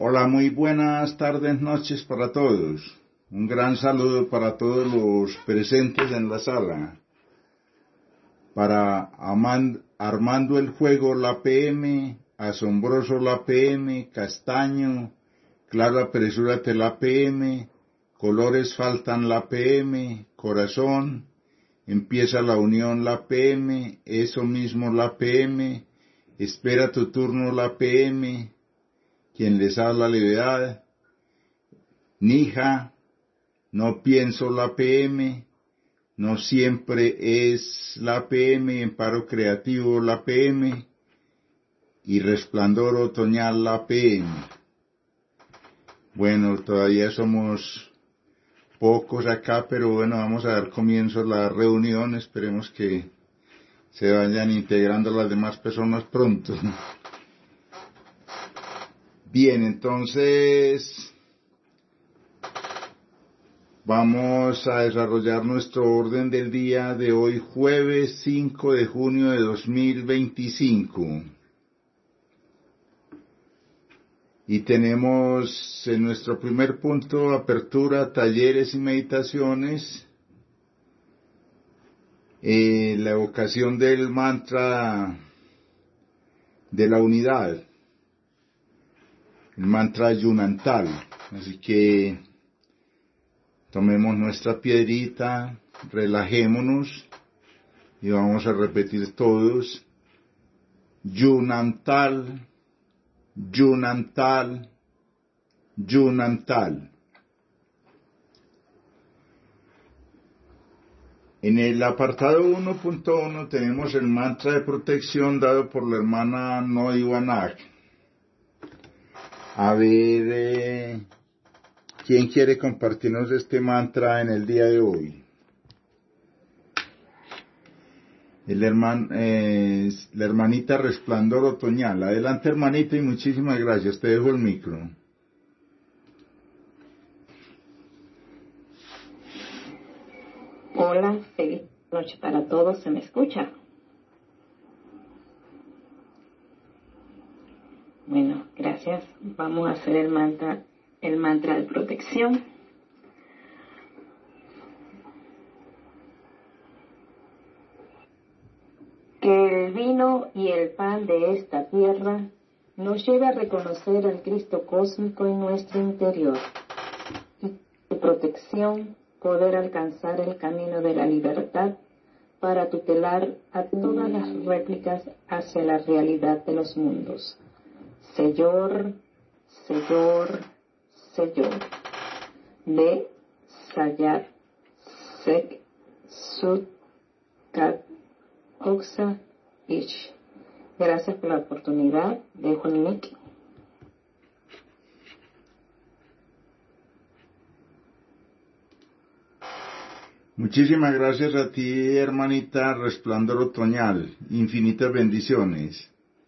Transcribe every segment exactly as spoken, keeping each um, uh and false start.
Hola, muy buenas tardes, noches para todos. Un gran saludo para todos los presentes en la sala. Para Amand- Armando el Juego La P M, Asombroso La P M, Castaño, Claro Apresúrate La P M, Colores Faltan La P M, Corazón, Empieza la Unión La P M, Eso Mismo La P M, Espera tu Turno La P M, Quien les habla Levedad, Nija, No Pienso La P M, No Siempre es La P M, En Paro Creativo La P M y Resplandor Otoñal La P M. Bueno, todavía somos pocos acá, pero bueno, vamos a dar comienzo a la reunión, esperemos que se vayan integrando las demás personas pronto. Bien, entonces vamos a desarrollar nuestro orden del día de hoy, jueves cinco de junio de dos mil veinticinco. Y tenemos en nuestro primer punto apertura, talleres y meditaciones, eh, la evocación del mantra de la unidad, el mantra Yunantal. Así que tomemos nuestra piedrita, relajémonos y vamos a repetir todos: Yunantal, Yunantal, Yunantal. En el apartado uno punto uno tenemos el mantra de protección dado por la hermana Noi Wanak. A ver, eh, ¿quién quiere compartirnos este mantra en el día de hoy? El herman, eh, la hermanita Resplandor Otoñal. Adelante, hermanita, y muchísimas gracias. Te dejo el micro. Hola, feliz noche para todos. ¿Se me escucha? Bueno, gracias. Vamos a hacer el mantra, el mantra de protección. Que el vino y el pan de esta tierra nos lleve a reconocer al Cristo cósmico en nuestro interior y su protección poder alcanzar el camino de la libertad para tutelar a todas las réplicas hacia la realidad de los mundos. Señor, Señor, Señor. De Sayat Sek Sut Kat Oxa Ish. Gracias por la oportunidad. Dejo el mic. Muchísimas gracias a ti, hermanita Resplandor Otoñal. Infinitas bendiciones.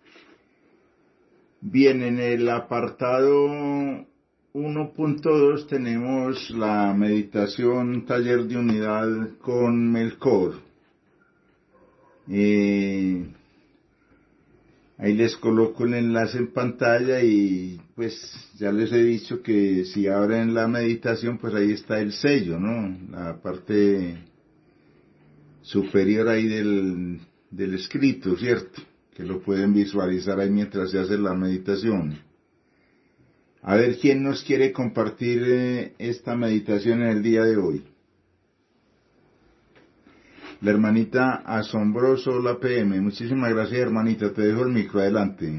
Bien, en el apartado uno punto dos tenemos la meditación taller de unidad con Melkor. Eh, ahí les coloco el enlace en pantalla y pues ya les he dicho que si abren la meditación, pues ahí está el sello, ¿no? La parte superior ahí del, del escrito, ¿cierto? Que lo pueden visualizar ahí mientras se hace la meditación. A ver, ¿quién nos quiere compartir eh, esta meditación en el día de hoy? La hermanita Asombroso La P M. Muchísimas gracias, hermanita. Te dejo el micro, adelante.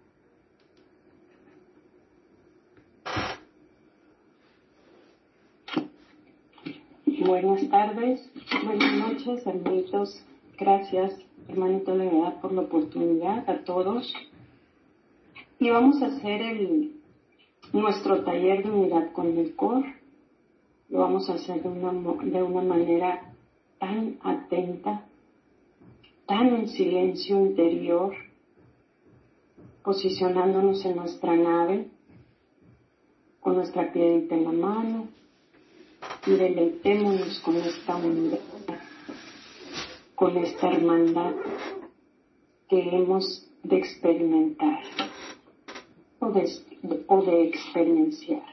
Buenas tardes, buenas noches, hermanitos. Gracias, hermanito Levedad, por la oportunidad a todos. Y vamos a hacer el nuestro taller de unidad con Melkor. Lo vamos a hacer de una, de una manera tan atenta, tan en silencio interior, posicionándonos en nuestra nave, con nuestra piedrita en la mano, y deleitémonos con esta unidad, con esta hermandad que hemos de experimentar. o de, o de experienciar.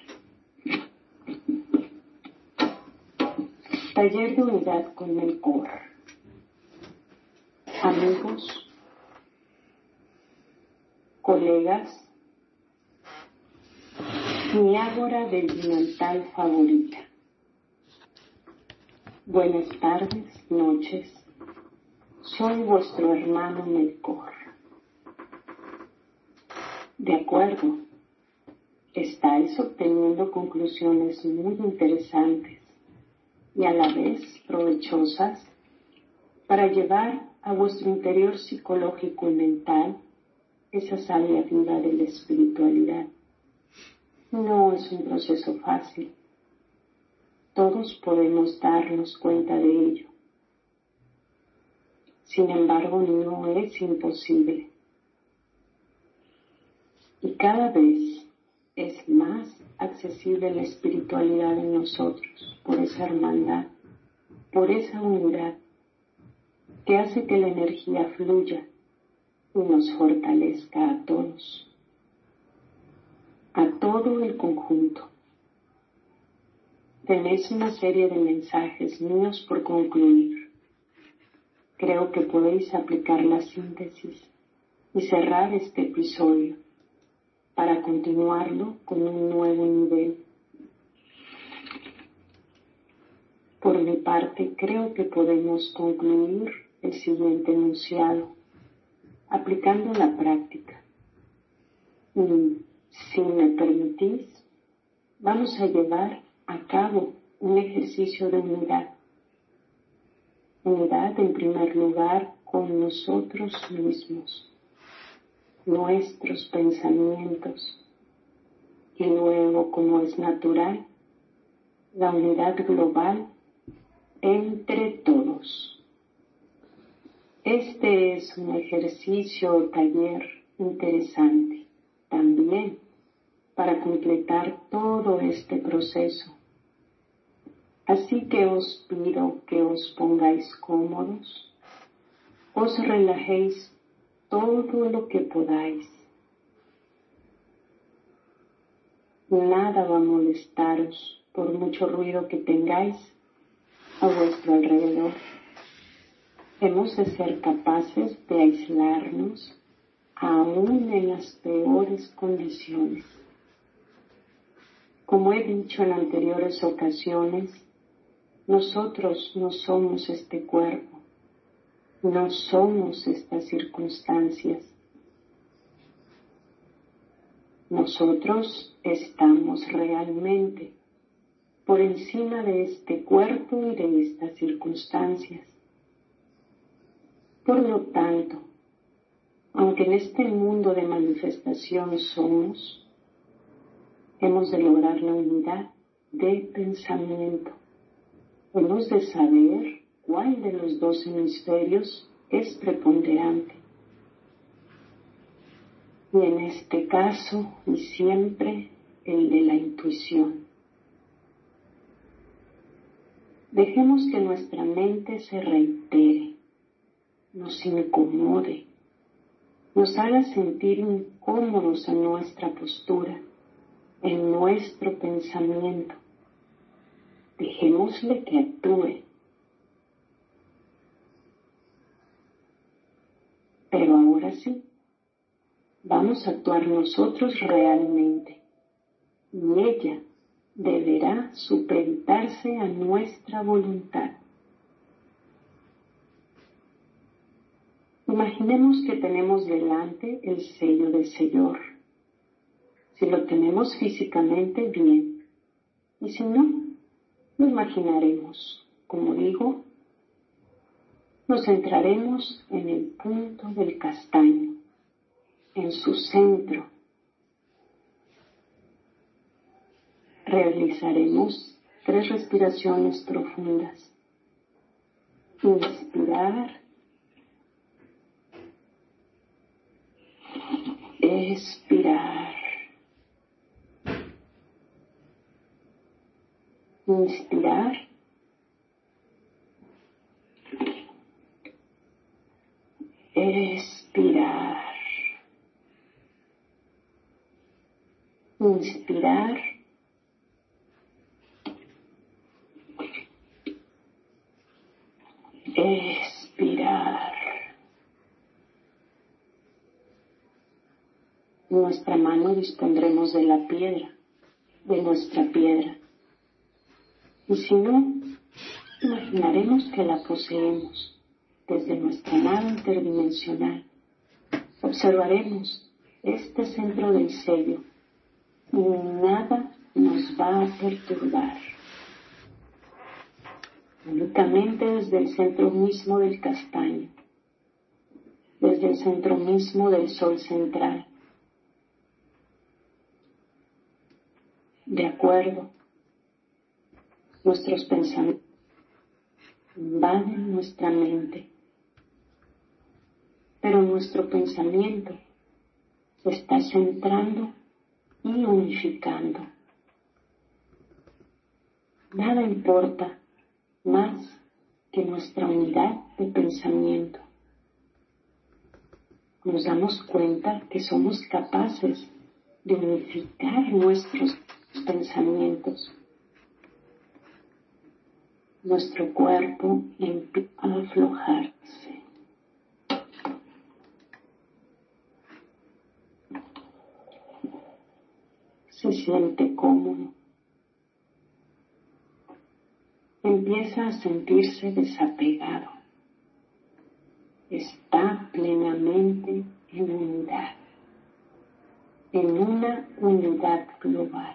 Taller de unidad con Melkor. Amigos, colegas, mi ágora delimital favorita. Buenas tardes, noches. Soy vuestro hermano Melkor. De acuerdo, estáis obteniendo conclusiones muy interesantes y a la vez provechosas para llevar a vuestro interior psicológico y mental esa savia vida de la espiritualidad. No es un proceso fácil. Todos podemos darnos cuenta de ello. Sin embargo, no es imposible. Y cada vez es más accesible la espiritualidad en nosotros por esa hermandad, por esa unidad que hace que la energía fluya y nos fortalezca a todos, a todo el conjunto. Tenéis una serie de mensajes míos por concluir. Creo que podéis aplicar la síntesis y cerrar este episodio para continuarlo con un nuevo nivel. Por mi parte, creo que podemos concluir el siguiente enunciado, aplicando la práctica. Y, si me permitís, vamos a llevar a cabo un ejercicio de unidad. Unidad en primer lugar con nosotros mismos, nuestros pensamientos, y luego, como es natural, la unidad global entre todos. Este es un ejercicio o taller interesante también para completar todo este proceso. Así que os pido que os pongáis cómodos, os relajéis todo lo que podáis. Nada va a molestaros por mucho ruido que tengáis a vuestro alrededor. Hemos de ser capaces de aislarnos aún en las peores condiciones. Como he dicho en anteriores ocasiones, nosotros no somos este cuerpo, no somos estas circunstancias. Nosotros estamos realmente por encima de este cuerpo y de estas circunstancias. Por lo tanto, aunque en este mundo de manifestación somos, hemos de lograr la unidad de pensamiento. Hemos de saber cuál de los dos hemisferios es preponderante. Y en este caso, y siempre, el de la intuición. Dejemos que nuestra mente se reitere, nos incomode, nos haga sentir incómodos en nuestra postura, en nuestro pensamiento. Dejémosle que actúe. Pero ahora sí, vamos a actuar nosotros realmente, y ella deberá supeditarse a nuestra voluntad. Imaginemos que tenemos delante el sello del Señor. Si lo tenemos físicamente, bien, y si no, lo imaginaremos. Como digo, nos centraremos en el punto del castaño, en su centro. Realizaremos tres respiraciones profundas. Inspirar, expirar. Inspirar, expirar. inspirar, expirar. En nuestra mano dispondremos de la piedra, de nuestra piedra. Y si no, imaginaremos que la poseemos desde nuestra nave interdimensional. Observaremos este centro del sello y nada nos va a perturbar. Únicamente desde el centro mismo del castaño, desde el centro mismo del sol central. De acuerdo, nuestros pensamientos invaden nuestra mente, pero nuestro pensamiento se está centrando y unificando. Nada importa más que nuestra unidad de pensamiento. Nos damos cuenta que somos capaces de unificar nuestros pensamientos. Nuestro cuerpo empieza a aflojarse. Se siente cómodo. Empieza a sentirse desapegado. Está plenamente en unidad, en una unidad global.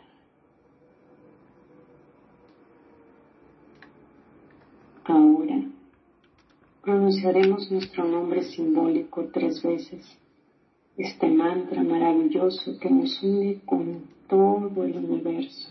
Ahora pronunciaremos nuestro nombre simbólico tres veces, este mantra maravilloso que nos une con todo el universo.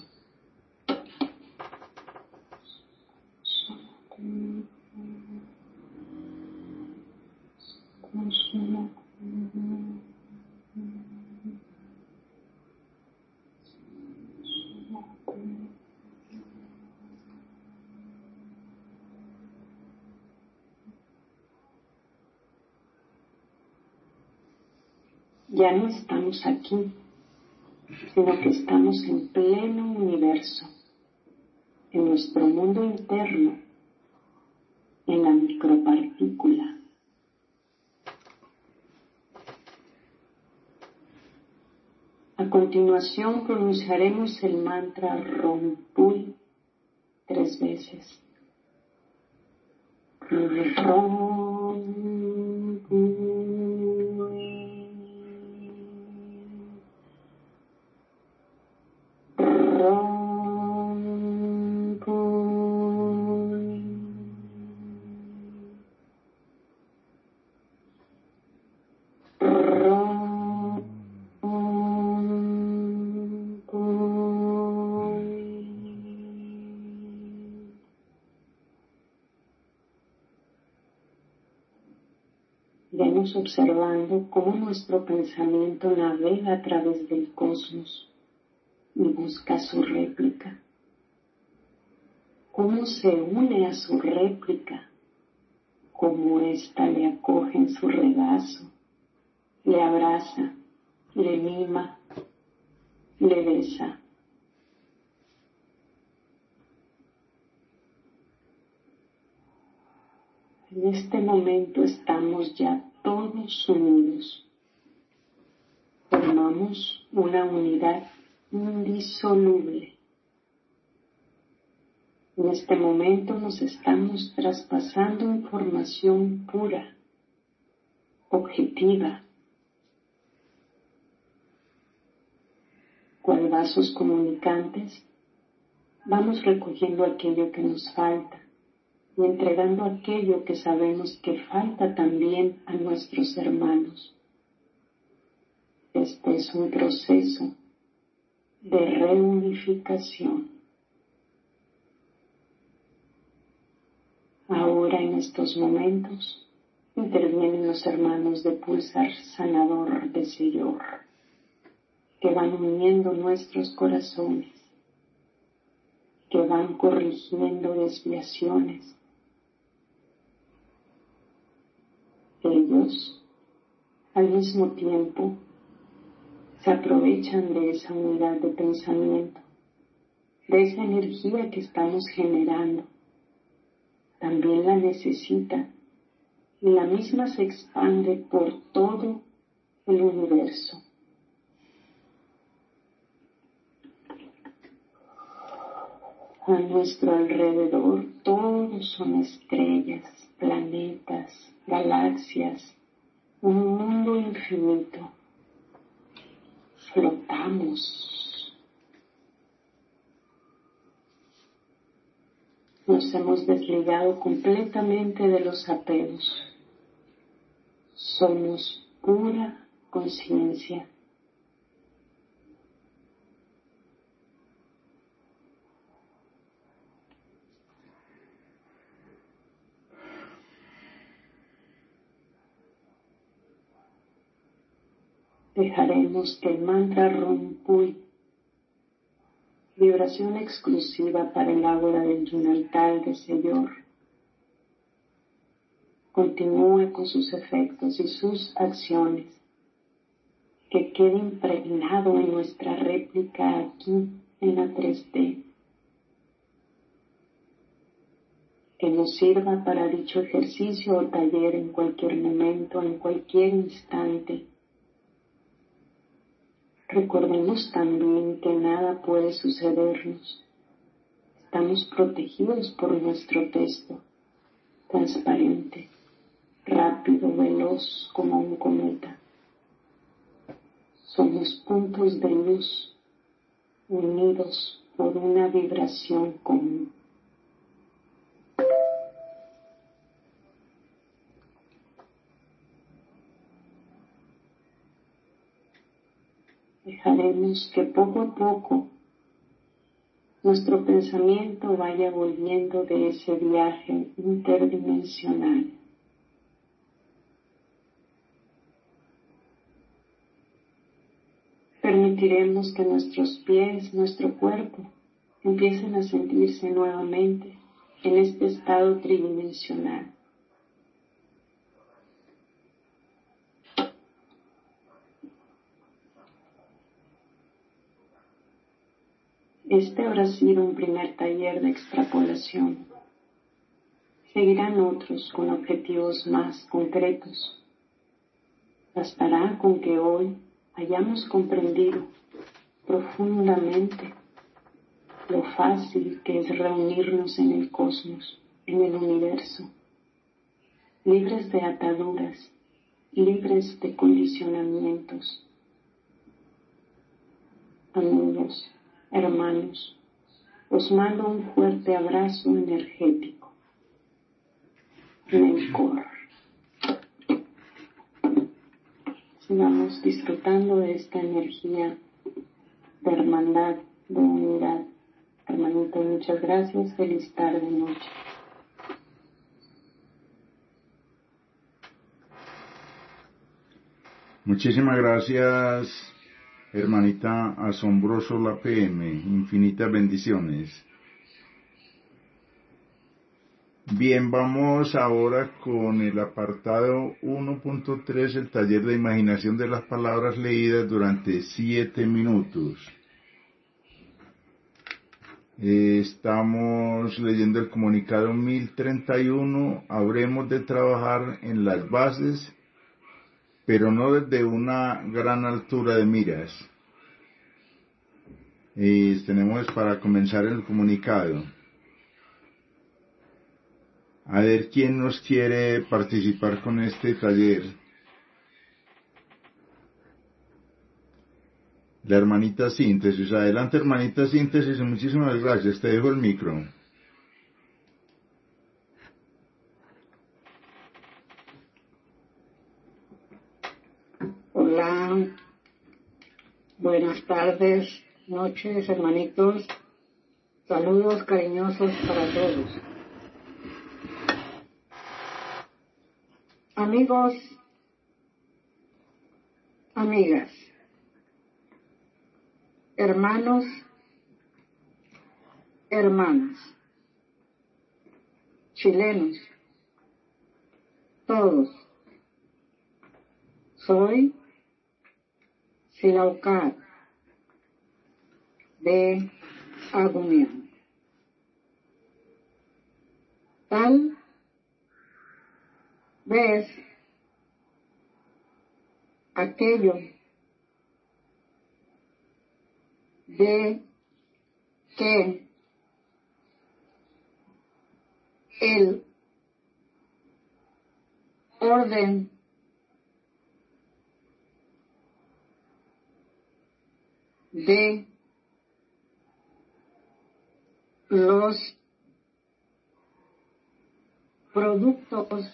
Ya no estamos aquí, sino que estamos en pleno universo, en nuestro mundo interno, en la micropartícula. A continuación pronunciaremos el mantra Rompui tres veces. Rompui. Iremos observando cómo nuestro pensamiento navega a través del cosmos y busca su réplica. Cómo se une a su réplica, cómo ésta le acoge en su regazo, le abraza, le mima, le besa. En este momento estamos ya todos unidos. Formamos una unidad indisoluble. En este momento nos estamos traspasando información pura, objetiva, cual vasos comunicantes. Vamos recogiendo aquello que nos falta y entregando aquello que sabemos que falta también a nuestros hermanos. Este es un proceso de reunificación. Ahora, en estos momentos, intervienen los hermanos de pulsar sanador de Señor, que van uniendo nuestros corazones, que van corrigiendo desviaciones. Ellos, al mismo tiempo, se aprovechan de esa unidad de pensamiento, de esa energía que estamos generando. También la necesitan y la misma se expande por todo el universo. A nuestro alrededor todos son estrellas, planetas, galaxias, un mundo infinito. Flotamos. Nos hemos desligado completamente de los apegos. Somos pura conciencia. Dejaremos que el mantra Rompui, vibración exclusiva para el ágora del Yunartal de Señor, continúe con sus efectos y sus acciones, que quede impregnado en nuestra réplica aquí en la tres D, que nos sirva para dicho ejercicio o taller en cualquier momento, en cualquier instante. Recordemos también que nada puede sucedernos. Estamos protegidos por nuestro texto, transparente, rápido, veloz como un cometa. Somos puntos de luz unidos por una vibración común. Dejaremos que poco a poco nuestro pensamiento vaya volviendo de ese viaje interdimensional. Permitiremos que nuestros pies, nuestro cuerpo, empiecen a sentirse nuevamente en este estado tridimensional. Este habrá sido un primer taller de extrapolación. Seguirán otros con objetivos más concretos. Bastará con que hoy hayamos comprendido profundamente lo fácil que es reunirnos en el cosmos, en el universo, libres de ataduras, libres de condicionamientos. Amigos, hermanos, os mando un fuerte abrazo energético. Melkor. Sigamos disfrutando de esta energía de hermandad, de unidad. Hermanito, muchas gracias. Feliz tarde, noche. Muchísimas gracias, hermanita Asombroso la P M. Infinitas bendiciones. Bien, vamos ahora con el apartado uno punto tres, el taller de imaginación de las palabras leídas durante siete minutos. Eh, estamos leyendo el comunicado mil treinta y uno. Habremos de trabajar en las bases, pero no desde una gran altura de miras. Eh, tenemos para comenzar el comunicado. A ver quién nos quiere participar con este taller. La hermanita Síntesis. Adelante, hermanita Síntesis, muchísimas gracias. Te dejo el micro. Hola, buenas tardes, noches, hermanitos. Saludos cariñosos para todos. Amigos, amigas, hermanos, hermanas, chilenos, todos. Soy Silaucar de agonía. Tal vez aquello de que el orden de los productos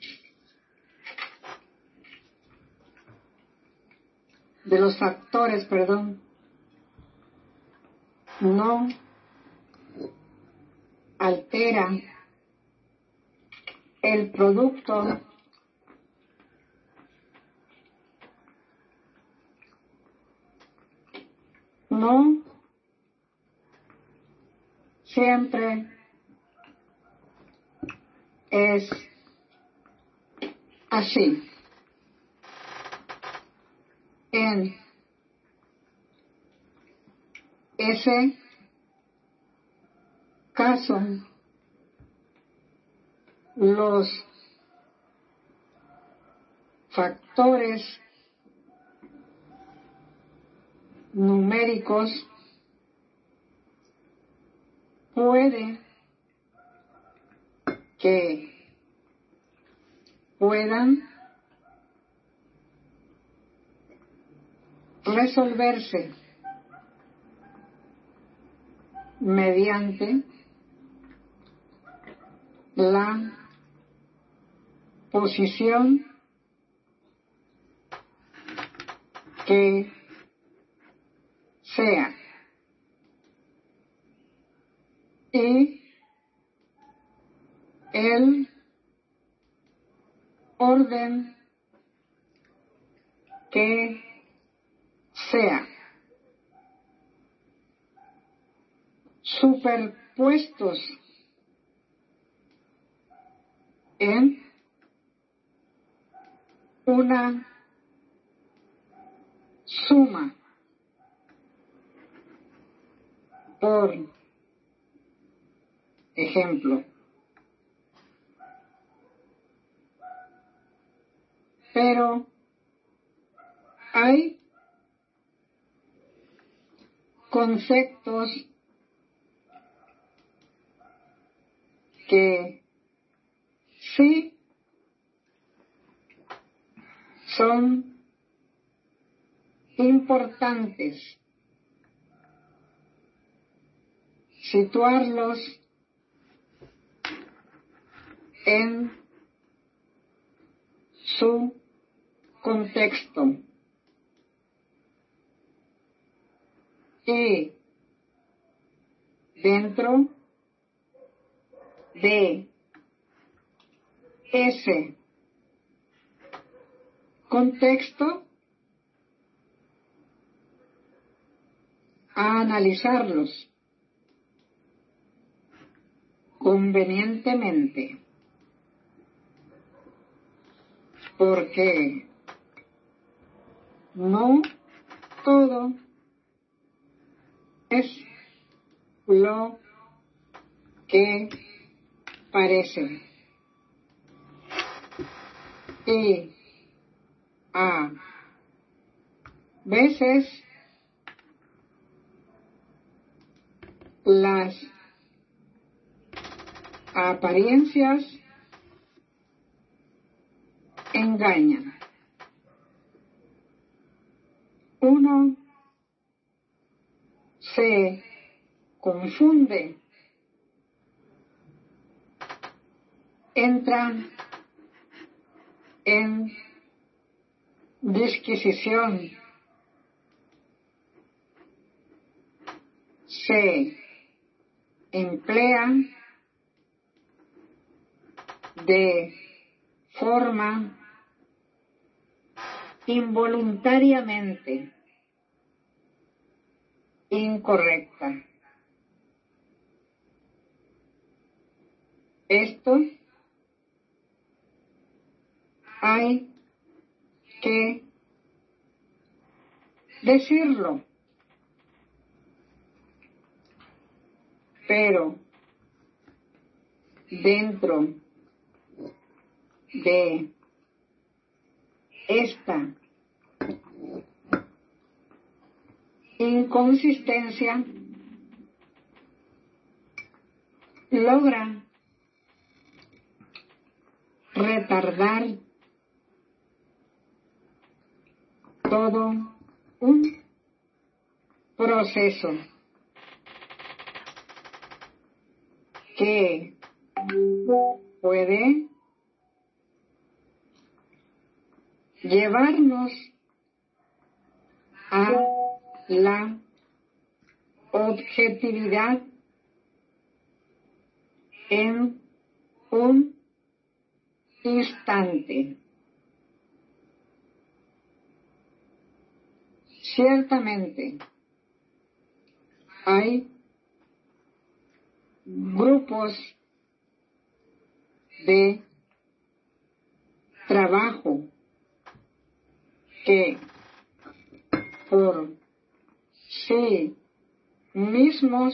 de los factores, perdón, no altera el producto no siempre es así. En ese caso, los factores numéricos puede que puedan resolverse mediante la posición que sea y el orden que sea, superpuestos en una suma. Por ejemplo, pero hay conceptos que sí son importantes situarlos en su contexto y dentro de ese contexto a analizarlos convenientemente, porque no todo es lo que parece y a veces las apariencias engañan. Uno se confunde, entra en disquisición, se emplea de forma involuntariamente incorrecta. Esto hay que decirlo, pero dentro de esta inconsistencia logra retardar todo un proceso que puede llevarnos a la objetividad en un instante. Ciertamente, hay grupos de trabajo que por sí mismos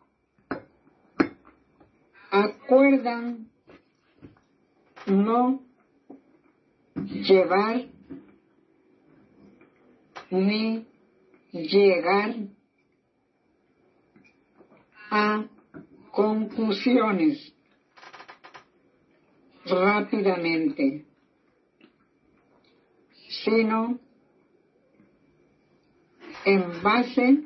acuerdan no llevar ni llegar a conclusiones rápidamente, sino en base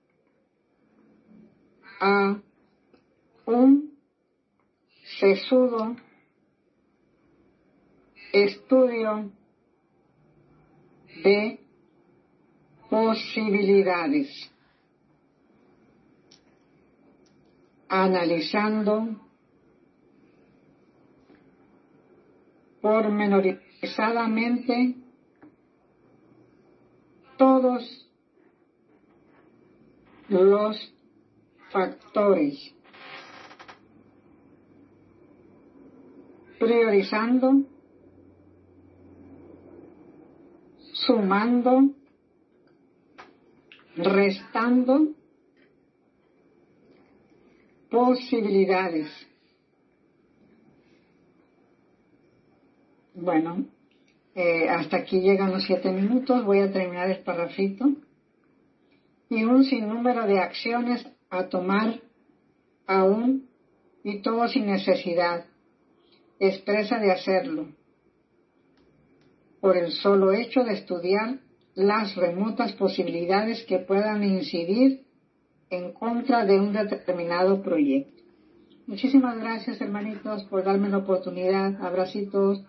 a un sesudo estudio de posibilidades, analizando pormenorizadamente todos los factores, priorizando, sumando, restando posibilidades. Bueno, eh, hasta aquí llegan los siete minutos. Voy a terminar el parrafito. Y un sinnúmero de acciones a tomar aún y todo sin necesidad expresa de hacerlo, por el solo hecho de estudiar las remotas posibilidades que puedan incidir en contra de un determinado proyecto. Muchísimas gracias, hermanitos, por darme la oportunidad. Abracitos.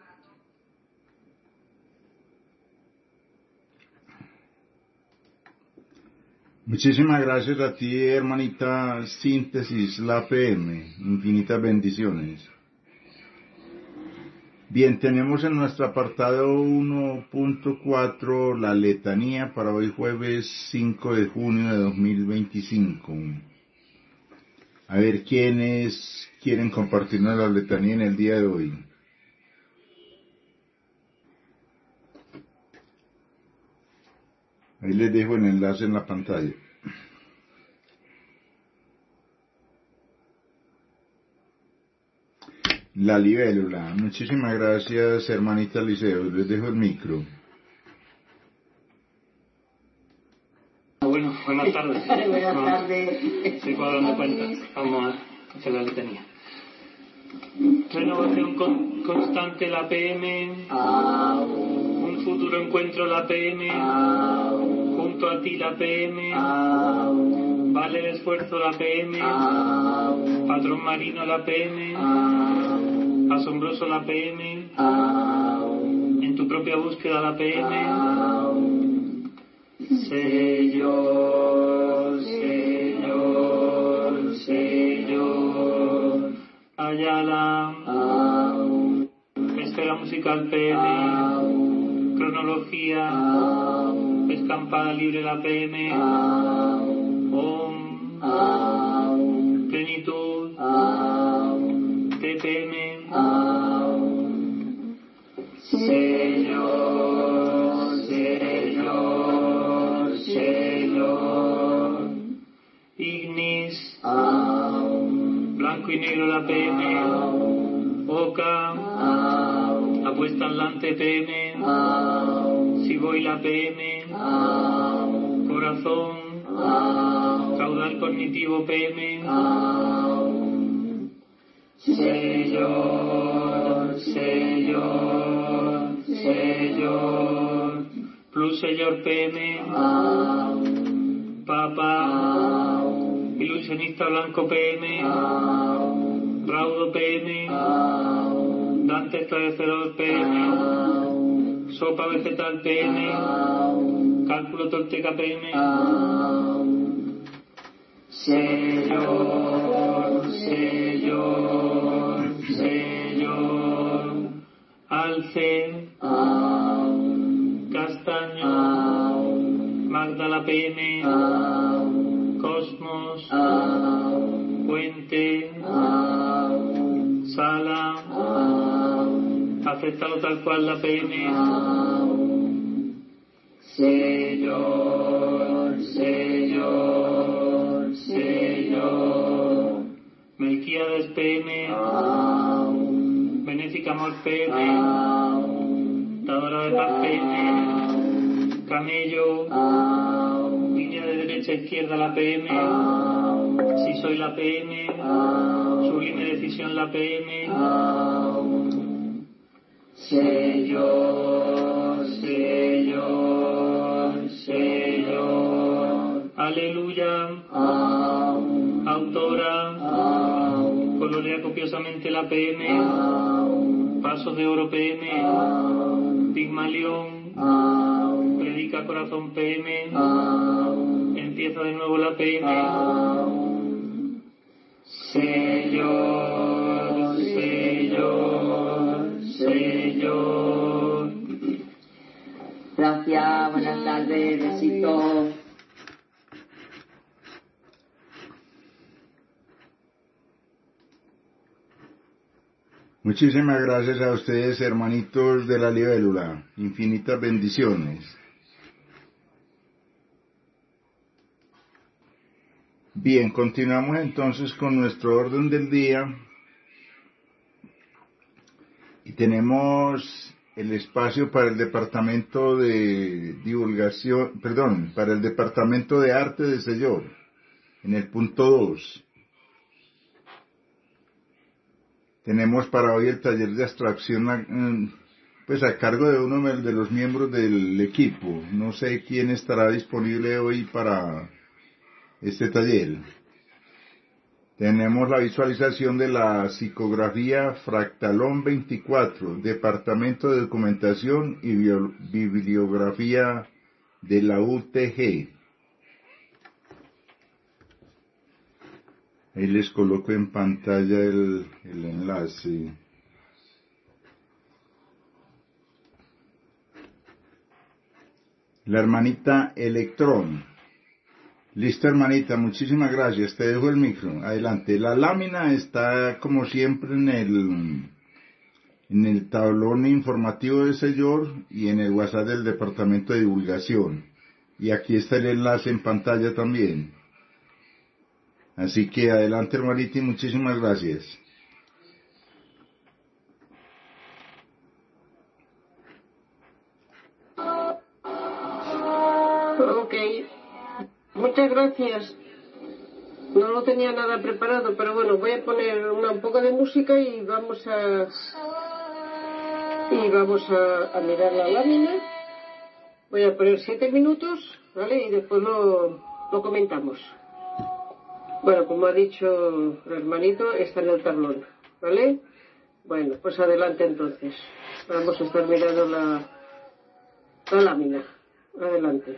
Muchísimas gracias a ti, hermanita Síntesis, la P M. Infinitas bendiciones. Bien, tenemos en nuestro apartado uno punto cuatro la letanía para hoy jueves cinco de junio de dos mil veinticinco. A ver quiénes quieren compartirnos la letanía en el día de hoy. Ahí les dejo el enlace en la pantalla. La libélula. Muchísimas gracias, hermanita Liceo. Les dejo el micro. Bueno, buenas tardes. Buenas tardes. Estoy cuadrando cuentas. Vamos a hacer la letanía. Renovación con, constante la P M. Un futuro encuentro la P M. Junto a ti la P M. Vale el esfuerzo la P M. Patrón marino la P M. Asombroso la P M. En tu propia búsqueda la P M. Señor, Señor, Señor. Ayala. Esfera musical P M. Cronología. Escampada libre la P M. Om. Plenitud. T P M. Señor, Señor, Señor. ignis, Aum. blanco y negro la P M, Aum. oca, Aum. apuesta adelante P M, Aum. si voy la P M, Aum. corazón, Aum. caudal cognitivo P M, Aum. Señor, Señor, Señor, plus Señor P M, Aum. Papa, Aum. ilusionista blanco P M, Aum. raudo P M, Aum. Dante esclarecedor P M, Aum. sopa vegetal P M, Aum. cálculo tolteca P M, Aum. Señor, Señor, Señor, alce, Aum. castaño, Aum. Magdala P M, Aum. cosmos, Aum. puente, Aum. sala, Aum. acéptalo tal cual la P M, Aum. Señor, Señor, Señor, Melquíades P M, Aum. benéfica amor P M, Aum. dadora de paz P M, Aum. camello, Aum. línea de derecha a izquierda la P M, Aum. si soy la P M, Aum. sublime decisión la P M, Aum. Señor, Señor, Señor, aleluya, Aum. autora, Aum. colorea copiosamente la P M, Aum. pasos de oro P M, Aum. Pigmalión, Aum. predica corazón P M, Aum. empieza de nuevo la P M, Aum. Señor, Señor, Señor. Gracias, buenas tardes, besitos. Muchísimas gracias a ustedes, hermanitos de la libélula. Infinitas bendiciones. Bien, continuamos entonces con nuestro orden del día. Y tenemos el espacio para el departamento de divulgación, perdón, para el departamento de arte de Sellor, en el punto dos. Tenemos para hoy el taller de abstracción, pues a cargo de uno de los miembros del equipo. No sé quién estará disponible hoy para este taller. Tenemos la visualización de la psicografía Fractalón veinticuatro, Departamento de Documentación y Bibliografía de la U T G. Ahí les coloco en pantalla el, el enlace. La hermanita Electrón. Listo, hermanita, muchísimas gracias. Te dejo el micro. Adelante. La lámina está, como siempre, en el, en el tablón informativo de Sellor y en el WhatsApp del Departamento de Divulgación. Y aquí está el enlace en pantalla también. Así que adelante, hermanita, y muchísimas gracias. Ok, muchas gracias. No lo tenía nada preparado, pero bueno, voy a poner una, un poco de música y vamos a y vamos a, a mirar la lámina. Voy a poner siete minutos, ¿vale? Y después lo, lo comentamos. Bueno, como ha dicho el hermanito, está en el tablón, ¿vale? Bueno, pues adelante entonces. Vamos a estar mirando la, la lámina. Adelante.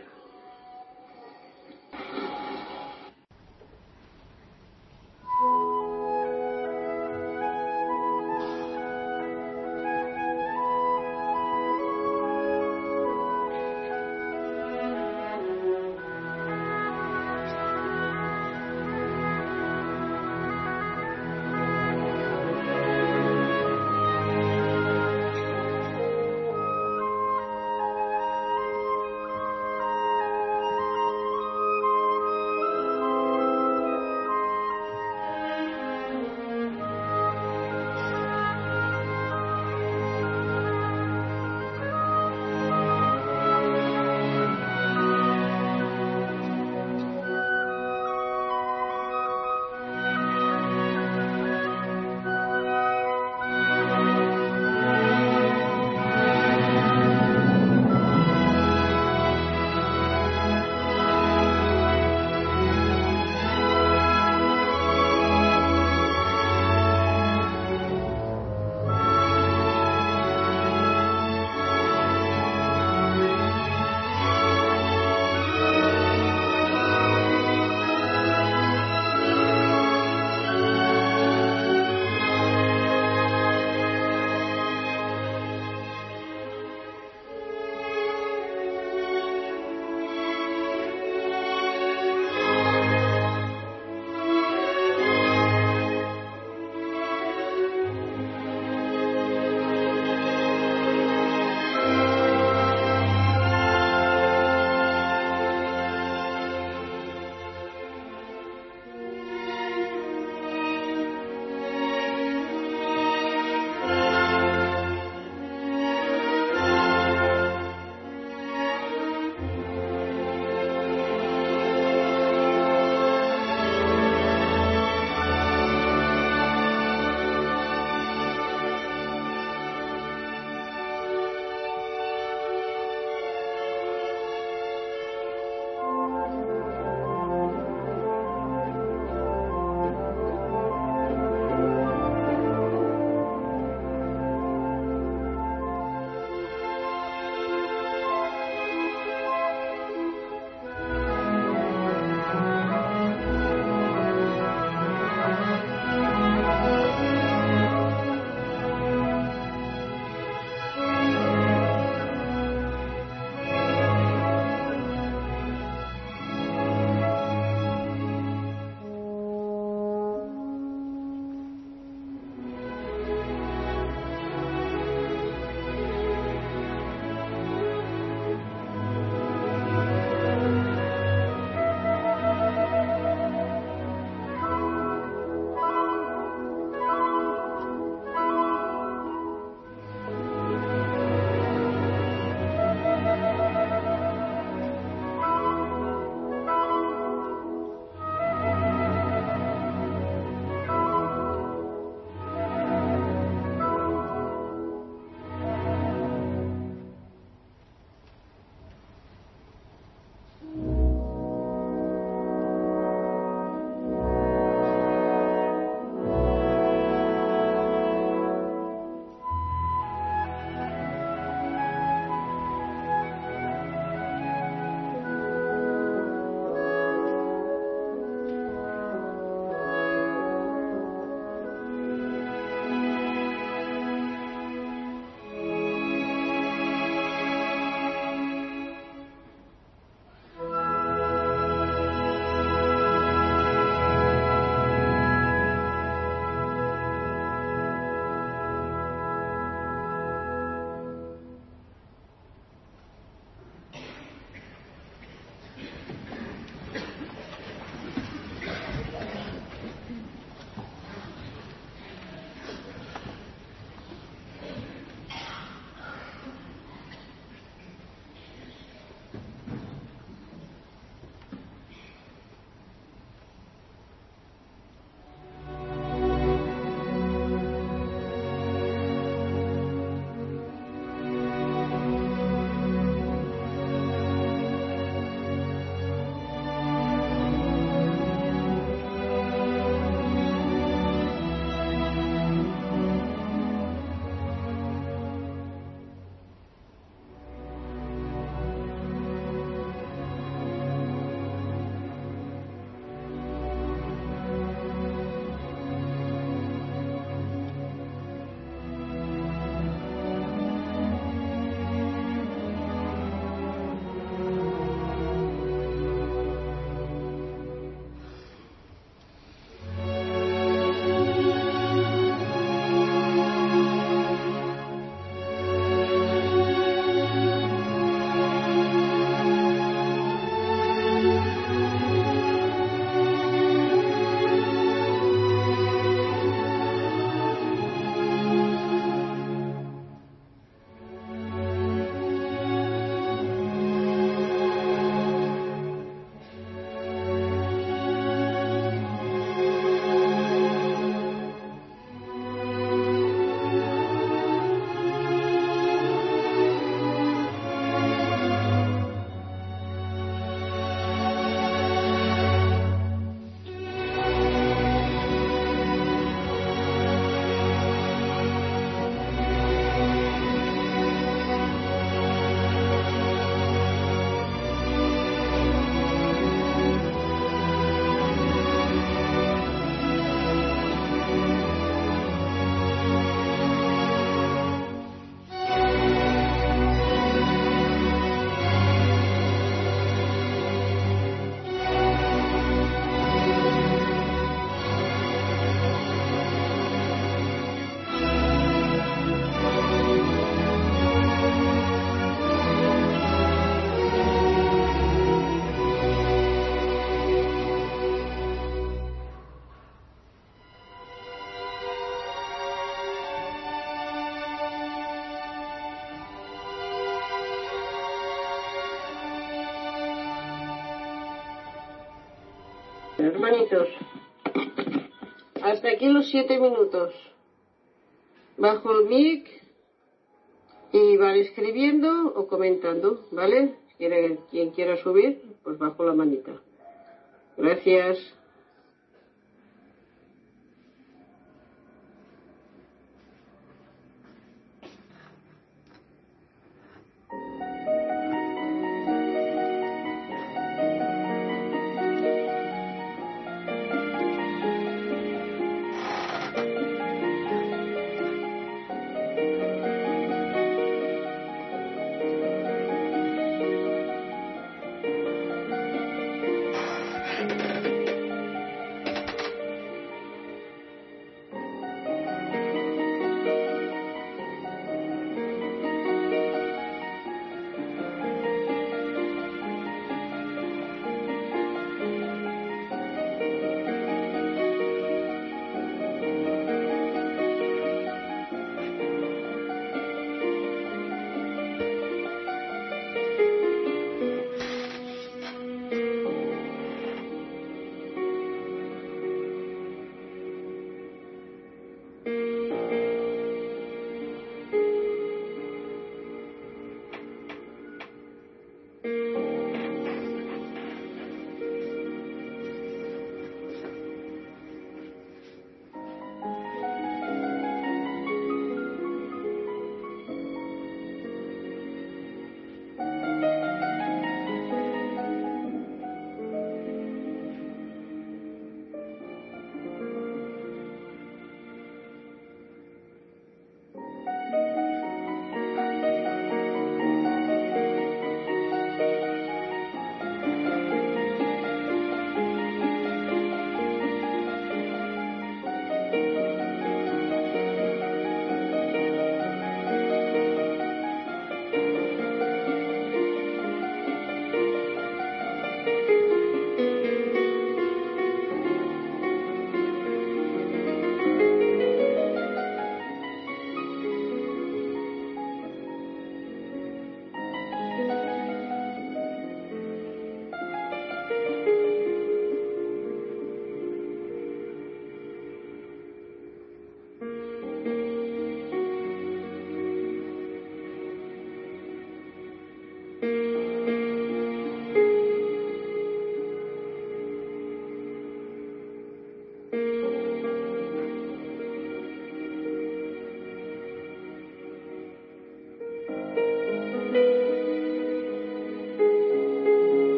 hermanitos. Hasta aquí los siete minutos. Bajo el mic y van escribiendo o comentando, ¿vale? Quien quiera subir, pues bajo la manita. Gracias.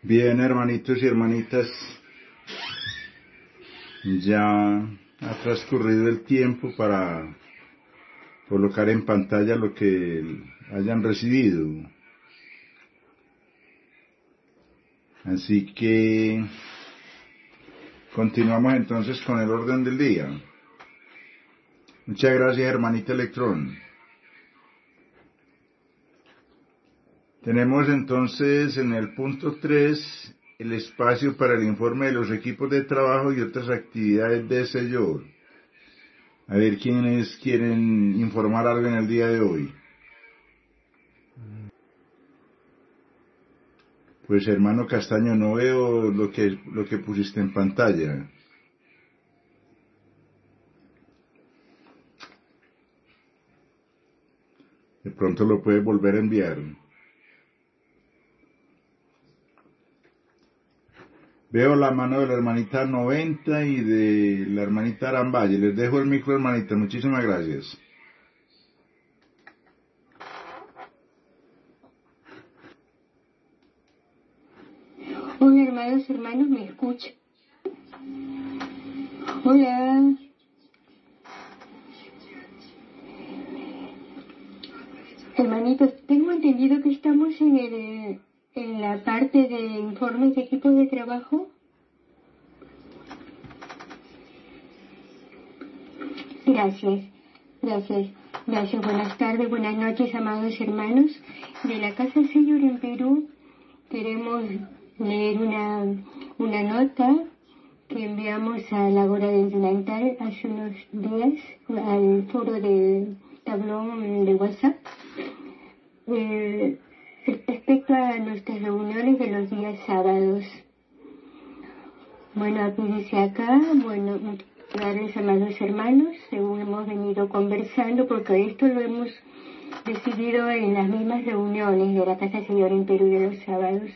Bien, hermanitos y hermanitas, ya ha transcurrido el tiempo para colocar en pantalla lo que hayan recibido. Así que continuamos entonces con el orden del día. Muchas gracias, hermanita Electrón. Tenemos entonces en el punto tres el espacio para el informe de los equipos de trabajo y otras actividades de Señor. A ver quiénes quieren informar algo en el día de hoy. Pues hermano Castaño, no veo lo que, lo que pusiste en pantalla. De pronto lo puedes volver a enviar. Veo la mano de la hermanita noventa y de la hermanita Aramballe. Les dejo el micro, hermanita. Muchísimas gracias. Hola, hermanos, hermanos, ¿me escuchan? Hola. Hermanitos, tengo entendido que estamos en el, en la parte de informes de equipos de trabajo. Gracias, gracias, gracias. Buenas tardes, buenas noches, amados hermanos. De la Casa Señor en Perú, queremos leer una, una nota que enviamos a la hora del delantal hace unos días al foro del tablón de WhatsApp eh, respecto a nuestras reuniones de los días sábados. Bueno, aquí dice acá, bueno, darles, amados hermanos, según hemos venido conversando, porque esto lo hemos decidido en las mismas reuniones de la Casa Señor en Perú de los sábados,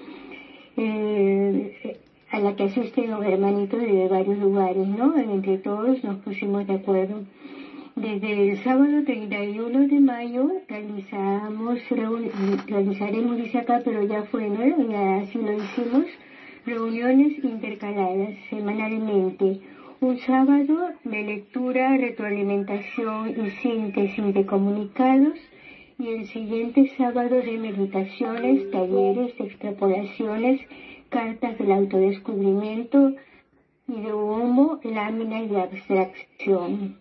eh, a la que asisten los hermanitos de varios lugares, ¿no? Entre todos nos pusimos de acuerdo. Desde el sábado treinta y uno de mayo realizamos, realizaremos, dice acá, pero ya fue, ¿no? Ya así lo hicimos, reuniones intercaladas semanalmente. Un sábado de lectura, retroalimentación y síntesis de comunicados, y el siguiente sábado de meditaciones, talleres, extrapolaciones, cartas del autodescubrimiento y de humo, láminas de abstracción.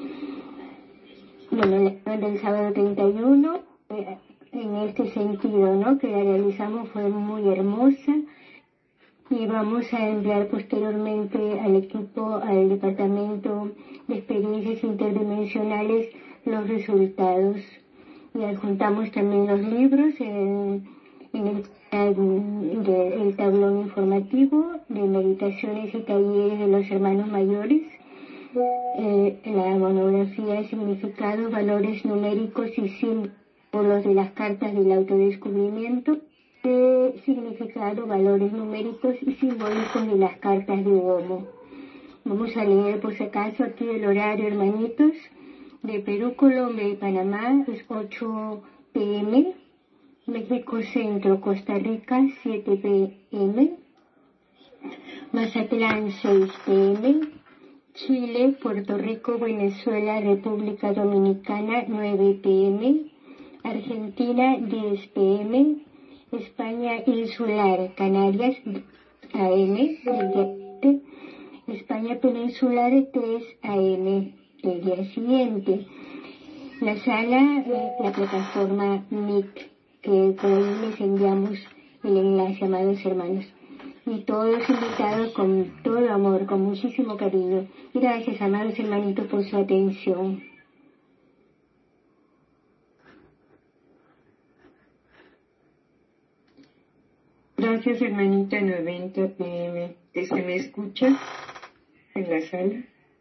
Bueno, la lectura del sábado treinta y uno, eh, en este sentido, ¿no?, que la realizamos fue muy hermosa, y vamos a enviar posteriormente al equipo, al departamento de experiencias interdimensionales, los resultados. Y adjuntamos también los libros en, en el, en, de, el tablón informativo de meditaciones y talleres de los hermanos mayores, eh, la monografía de significados, valores numéricos y símbolos de las cartas del autodescubrimiento, de significado, valores numéricos y simbólicos de las cartas de Uomo. Vamos a leer por si acaso aquí el horario, hermanitos. De Perú, Colombia y Panamá es ocho pe eme, México Centro, Costa Rica siete pe eme, Mazatlán seis pe eme, Chile, Puerto Rico, Venezuela, República Dominicana nueve pe eme, Argentina diez pe eme, España Insular, Canarias a eme, España Peninsular tres a eme el día siguiente. La sala, eh, la plataforma Meet, que por ahí les enviamos el enlace, amados hermanos. Y todos invitados con todo amor, con muchísimo cariño. Gracias, amados hermanitos, por su atención. Gracias, hermanita noventa pe eme. ¿Se me escucha en la sala?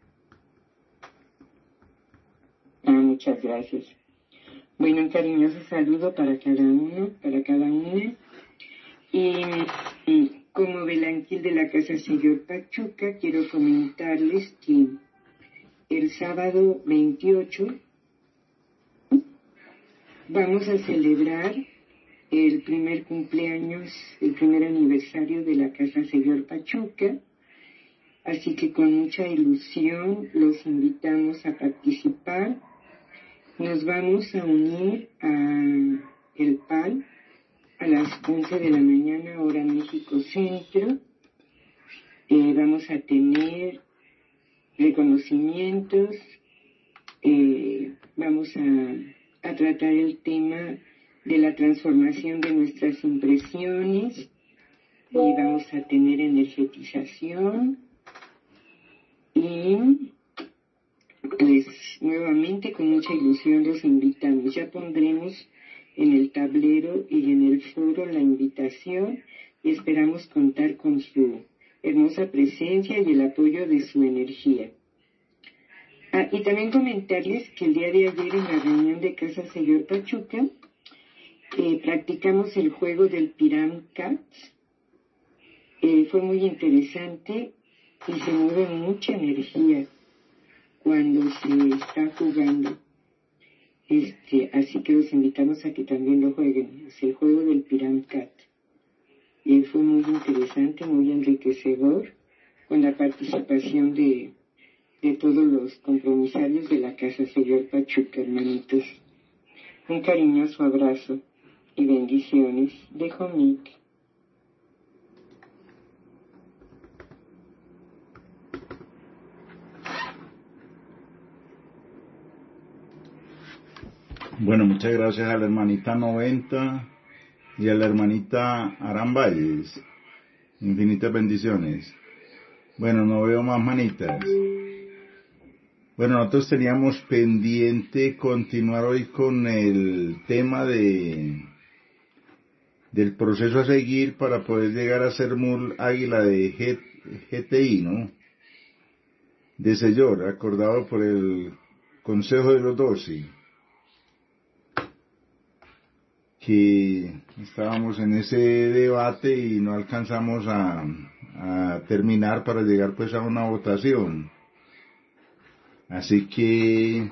Ah, muchas gracias. Bueno, un cariñoso saludo para cada uno, para cada una. Y, y como Belanquil de la Casa Señor Pachuca, quiero comentarles que el sábado veintiocho vamos a celebrar el primer cumpleaños, el primer aniversario de la Casa Señor Pachuca, así que con mucha ilusión los invitamos a participar. Nos vamos a unir a el P A L a las once de la mañana, hora México Centro. Eh, vamos a tener reconocimientos, eh, vamos a, a tratar el tema de la transformación de nuestras impresiones y vamos a tener energetización y pues nuevamente con mucha ilusión los invitamos. Ya pondremos en el tablero y en el foro la invitación y esperamos contar con su hermosa presencia y el apoyo de su energía. Ah, y también comentarles que el día de ayer en la reunión de Casa Señor Pachuca eh, practicamos el juego del Piram Cats. Eh, fue muy interesante y se mueve mucha energía cuando se está jugando. Este, así que los invitamos a que también lo jueguen. Es el juego del Piram Cat. Y fue muy interesante, muy enriquecedor, con la participación de, de todos los compromisarios de la Casa Señor Pachuca, hermanitos. Un cariñoso abrazo y bendiciones de Jomic. Bueno, muchas gracias a la hermanita noventa y a la hermanita Aramballes. Infinitas bendiciones. Bueno, no veo más manitas. Bueno, nosotros teníamos pendiente continuar hoy con el tema de del proceso a seguir para poder llegar a ser Mul Águila de G, G T I, ¿no? De Señor, acordado por el Consejo de los Doce. Que estábamos en ese debate y no alcanzamos a, a terminar para llegar pues a una votación. Así que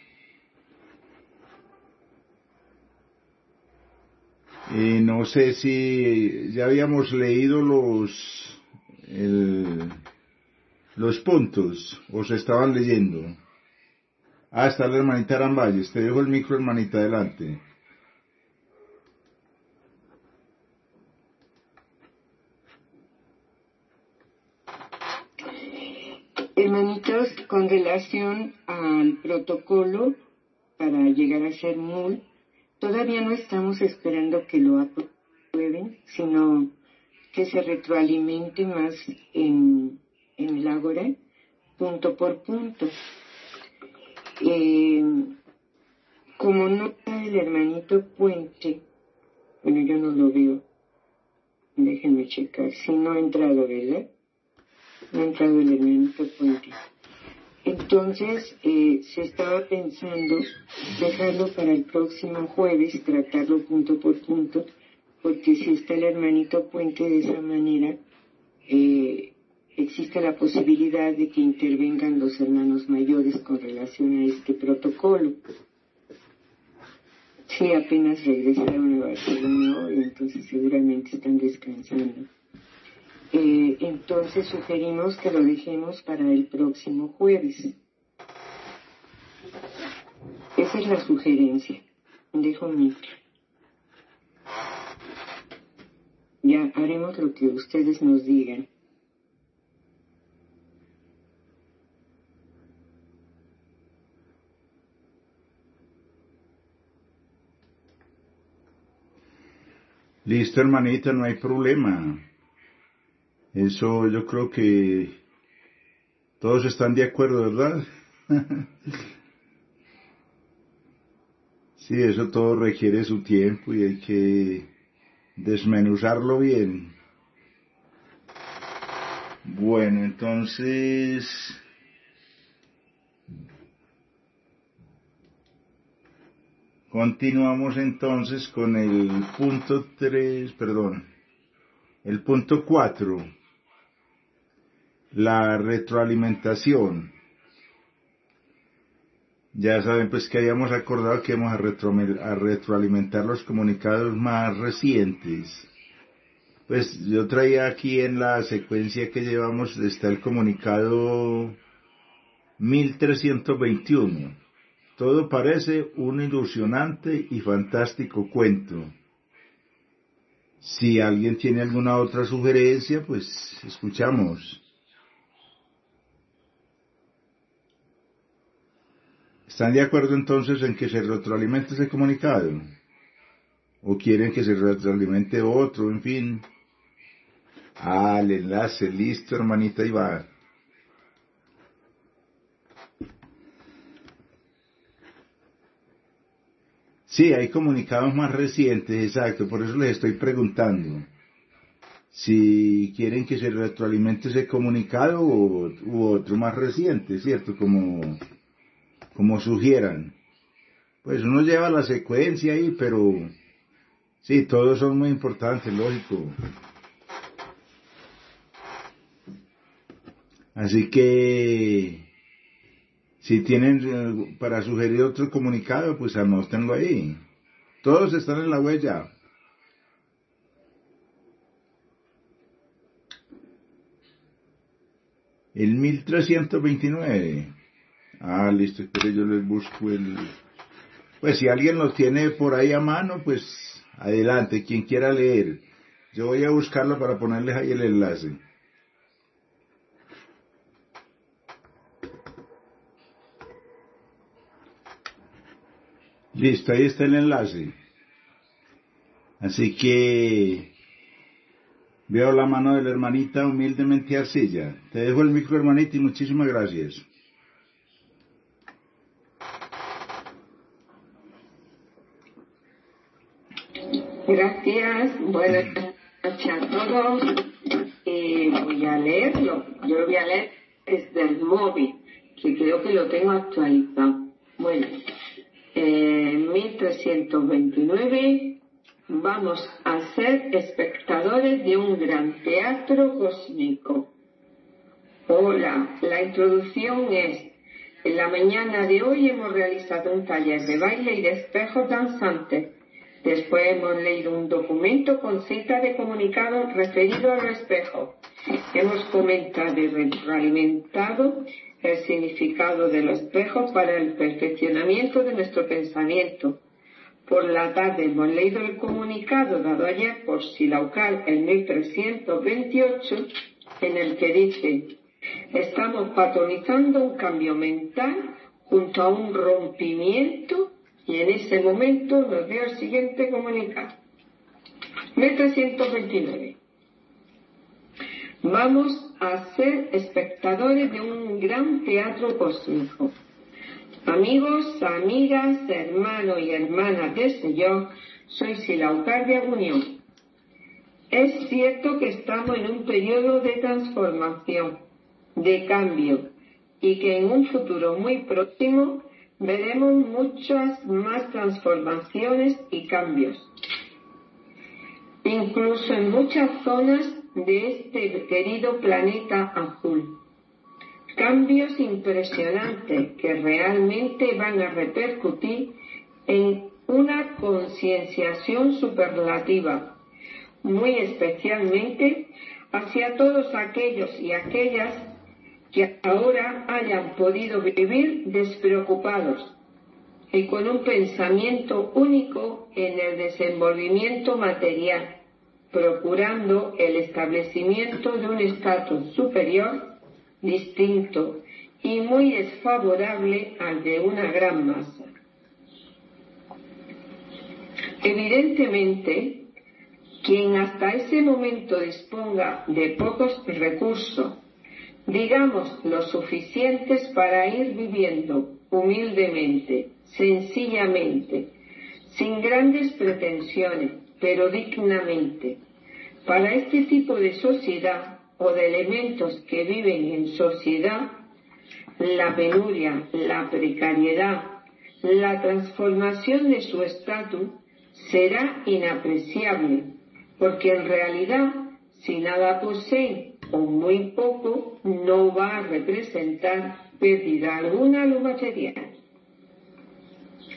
eh, no sé si ya habíamos leído los el, los puntos o se estaban leyendo. Ah, está la hermanita Aramballes. Te dejo el micro, hermanita, adelante. Hermanitos, con relación al protocolo para llegar a ser M U L, todavía no estamos esperando que lo aprueben, sino que se retroalimente más en, en el Ágora, punto por punto. Eh, como nota el hermanito Puente, bueno, yo no lo veo, déjenme checar, si no ha entrado, ¿verdad? No ha entrado el hermanito Puente. Entonces, eh, se estaba pensando dejarlo para el próximo jueves, tratarlo punto por punto, porque si está el hermanito Puente de esa manera, eh, existe la posibilidad de que intervengan los hermanos mayores con relación a este protocolo. Sí, apenas regresaron a Barcelona hoy, entonces seguramente están descansando. Eh, entonces sugerimos que lo dejemos para el próximo jueves. Esa es la sugerencia. Dejo mi. Ya haremos lo que ustedes nos digan. Listo, hermanita, no hay problema. Eso yo creo que todos están de acuerdo, ¿verdad? Sí, eso todo requiere su tiempo y hay que desmenuzarlo bien. Bueno, entonces continuamos entonces con el punto tres, perdón, el punto cuatro. La retroalimentación. Ya saben pues que habíamos acordado que íbamos a, retro, a retroalimentar los comunicados más recientes. Pues yo traía aquí en la secuencia que llevamos, está el comunicado mil trescientos veintiuno. Todo parece un ilusionante y fantástico cuento. Si alguien tiene alguna otra sugerencia, pues escuchamos. ¿Están de acuerdo entonces en que se retroalimente ese comunicado? ¿O quieren que se retroalimente otro, en fin? Ah, el enlace, listo, hermanita, ahí va. Sí, hay comunicados más recientes, exacto, por eso les estoy preguntando. Si quieren que se retroalimente ese comunicado o, u otro más reciente, ¿cierto? Como, como sugieran. Pues uno lleva la secuencia ahí, pero sí, todos son muy importantes, lógico. Así que, si tienen para sugerir otro comunicado, pues anótenlo ahí. Todos están en la huella. El mil trescientos veintinueve. Ah, listo, espere, yo les busco el... Pues si alguien lo tiene por ahí a mano, pues adelante, quien quiera leer. Yo voy a buscarlo para ponerles ahí el enlace. Listo, ahí está el enlace. Así que veo la mano de la hermanita humildemente Arcilla. Te dejo el micro, hermanita, y muchísimas gracias. Gracias, buenas noches a todos. Eh, voy a leerlo. Yo lo voy a leer desde el móvil, que creo que lo tengo actualizado. Bueno, eh, mil trescientos veintinueve, vamos a ser espectadores de un gran teatro cósmico. Hola, la introducción es: en la mañana de hoy hemos realizado un taller de baile y de espejos danzantes. Después hemos leído un documento con cita de comunicado referido al espejo. Hemos comentado y retroalimentado el significado del espejo para el perfeccionamiento de nuestro pensamiento. Por la tarde hemos leído el comunicado dado ayer por Silaucar en mil trescientos veintiocho, en el que dice: estamos patronizando un cambio mental junto a un rompimiento. Y en ese momento nos dio el siguiente comunicado. mil trescientos veintinueve. Vamos a ser espectadores de un gran teatro cósmico. Amigos, amigas, hermanos y hermanas del Señor, soy Silaucar de Agunión. Es cierto que estamos en un periodo de transformación, de cambio, y que en un futuro muy próximo veremos muchas más transformaciones y cambios, incluso en muchas zonas de este querido planeta azul. Cambios impresionantes que realmente van a repercutir en una concienciación superlativa, muy especialmente hacia todos aquellos y aquellas que ahora hayan podido vivir despreocupados y con un pensamiento único en el desenvolvimiento material, procurando el establecimiento de un estatus superior, distinto y muy desfavorable al de una gran masa. Evidentemente, quien hasta ese momento disponga de pocos recursos, digamos lo suficientes para ir viviendo humildemente, sencillamente, sin grandes pretensiones, pero dignamente, para este tipo de sociedad o de elementos que viven en sociedad, la penuria, la precariedad, la transformación de su estatus será inapreciable, porque en realidad, si nada posee o muy poco, no va a representar pérdida alguna a lo material.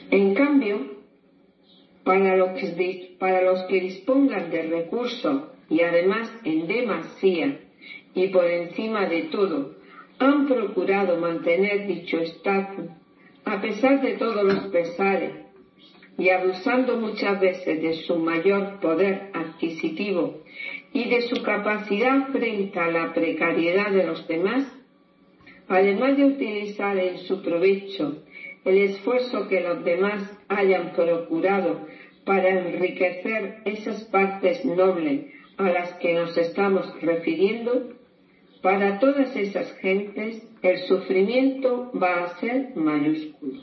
En cambio, para los que, para los que dispongan de recursos y además en demasía y por encima de todo han procurado mantener dicho estatus a pesar de todos los pesares y abusando muchas veces de su mayor poder adquisitivo y de su capacidad frente a la precariedad de los demás, además de utilizar en su provecho el esfuerzo que los demás hayan procurado para enriquecer esas partes nobles a las que nos estamos refiriendo, para todas esas gentes el sufrimiento va a ser mayúsculo.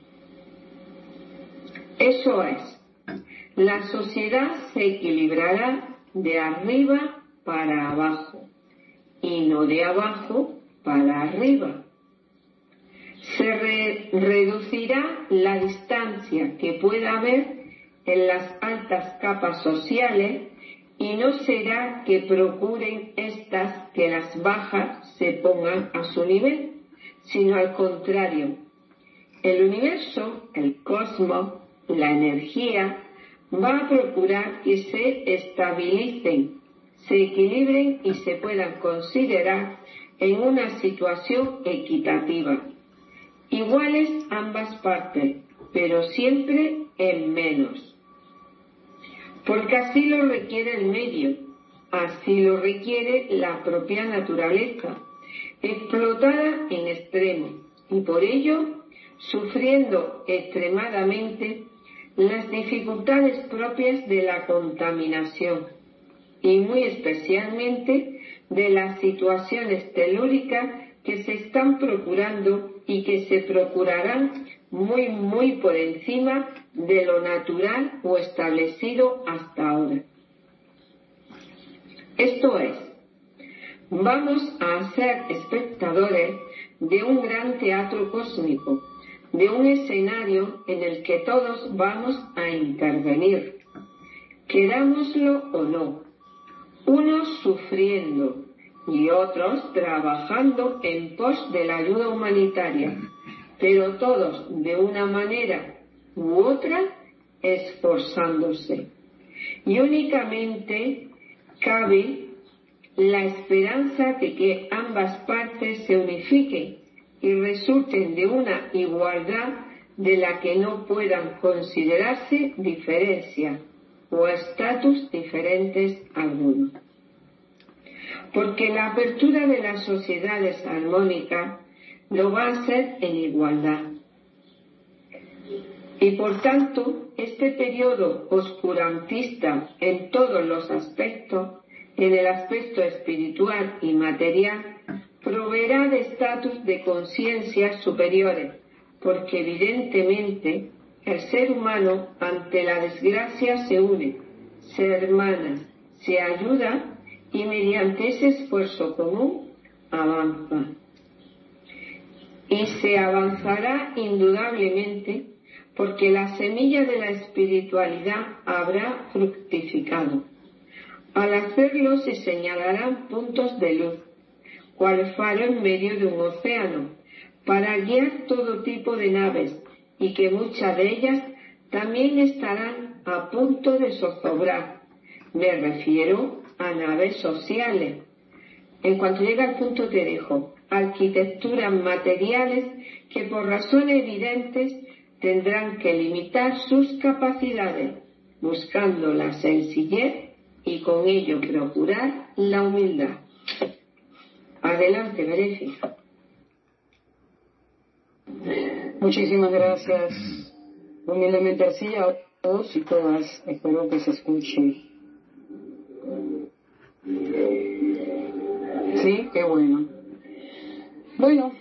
Eso es, la sociedad se equilibrará de arriba para abajo y no de abajo para arriba. Se re- reducirá la distancia que pueda haber en las altas capas sociales y no será que procuren estas que las bajas se pongan a su nivel, sino al contrario. El universo, el cosmos, la energía, va a procurar que se estabilicen, se equilibren y se puedan considerar en una situación equitativa. Iguales ambas partes, pero siempre en menos. Porque así lo requiere el medio, así lo requiere la propia naturaleza, explotada en extremo, y por ello sufriendo extremadamente las dificultades propias de la contaminación, y muy especialmente de las situaciones telúricas que se están procurando y que se procurarán muy, muy por encima de lo natural o establecido hasta ahora. Esto es, vamos a ser espectadores de un gran teatro cósmico, de un escenario en el que todos vamos a intervenir, querámoslo o no, unos sufriendo y otros trabajando en pos de la ayuda humanitaria, pero todos de una manera u otra esforzándose. Y únicamente cabe la esperanza de que ambas partes se unifiquen y resulten de una igualdad de la que no puedan considerarse diferencias o estatus diferentes algunos. Porque la apertura de las sociedades armónicas lo va a hacer en igualdad. Y por tanto, este periodo oscurantista en todos los aspectos, en el aspecto espiritual y material, proveerá de estatus de conciencias superiores, porque evidentemente el ser humano ante la desgracia se une, se hermana, se ayuda y mediante ese esfuerzo común avanza. Y se avanzará indudablemente porque la semilla de la espiritualidad habrá fructificado. Al hacerlo se señalarán puntos de luz, cual faro en medio de un océano, para guiar todo tipo de naves, y que muchas de ellas también estarán a punto de zozobrar. Me refiero a naves sociales. En cuanto llegue al punto te dejo. Arquitecturas materiales que por razones evidentes tendrán que limitar sus capacidades, buscando la sencillez y con ello procurar la humildad. Adelante, Berefi. Muchísimas gracias. Humildemente así a todos y todas. Espero que se escuche. Sí, qué bueno. Bueno,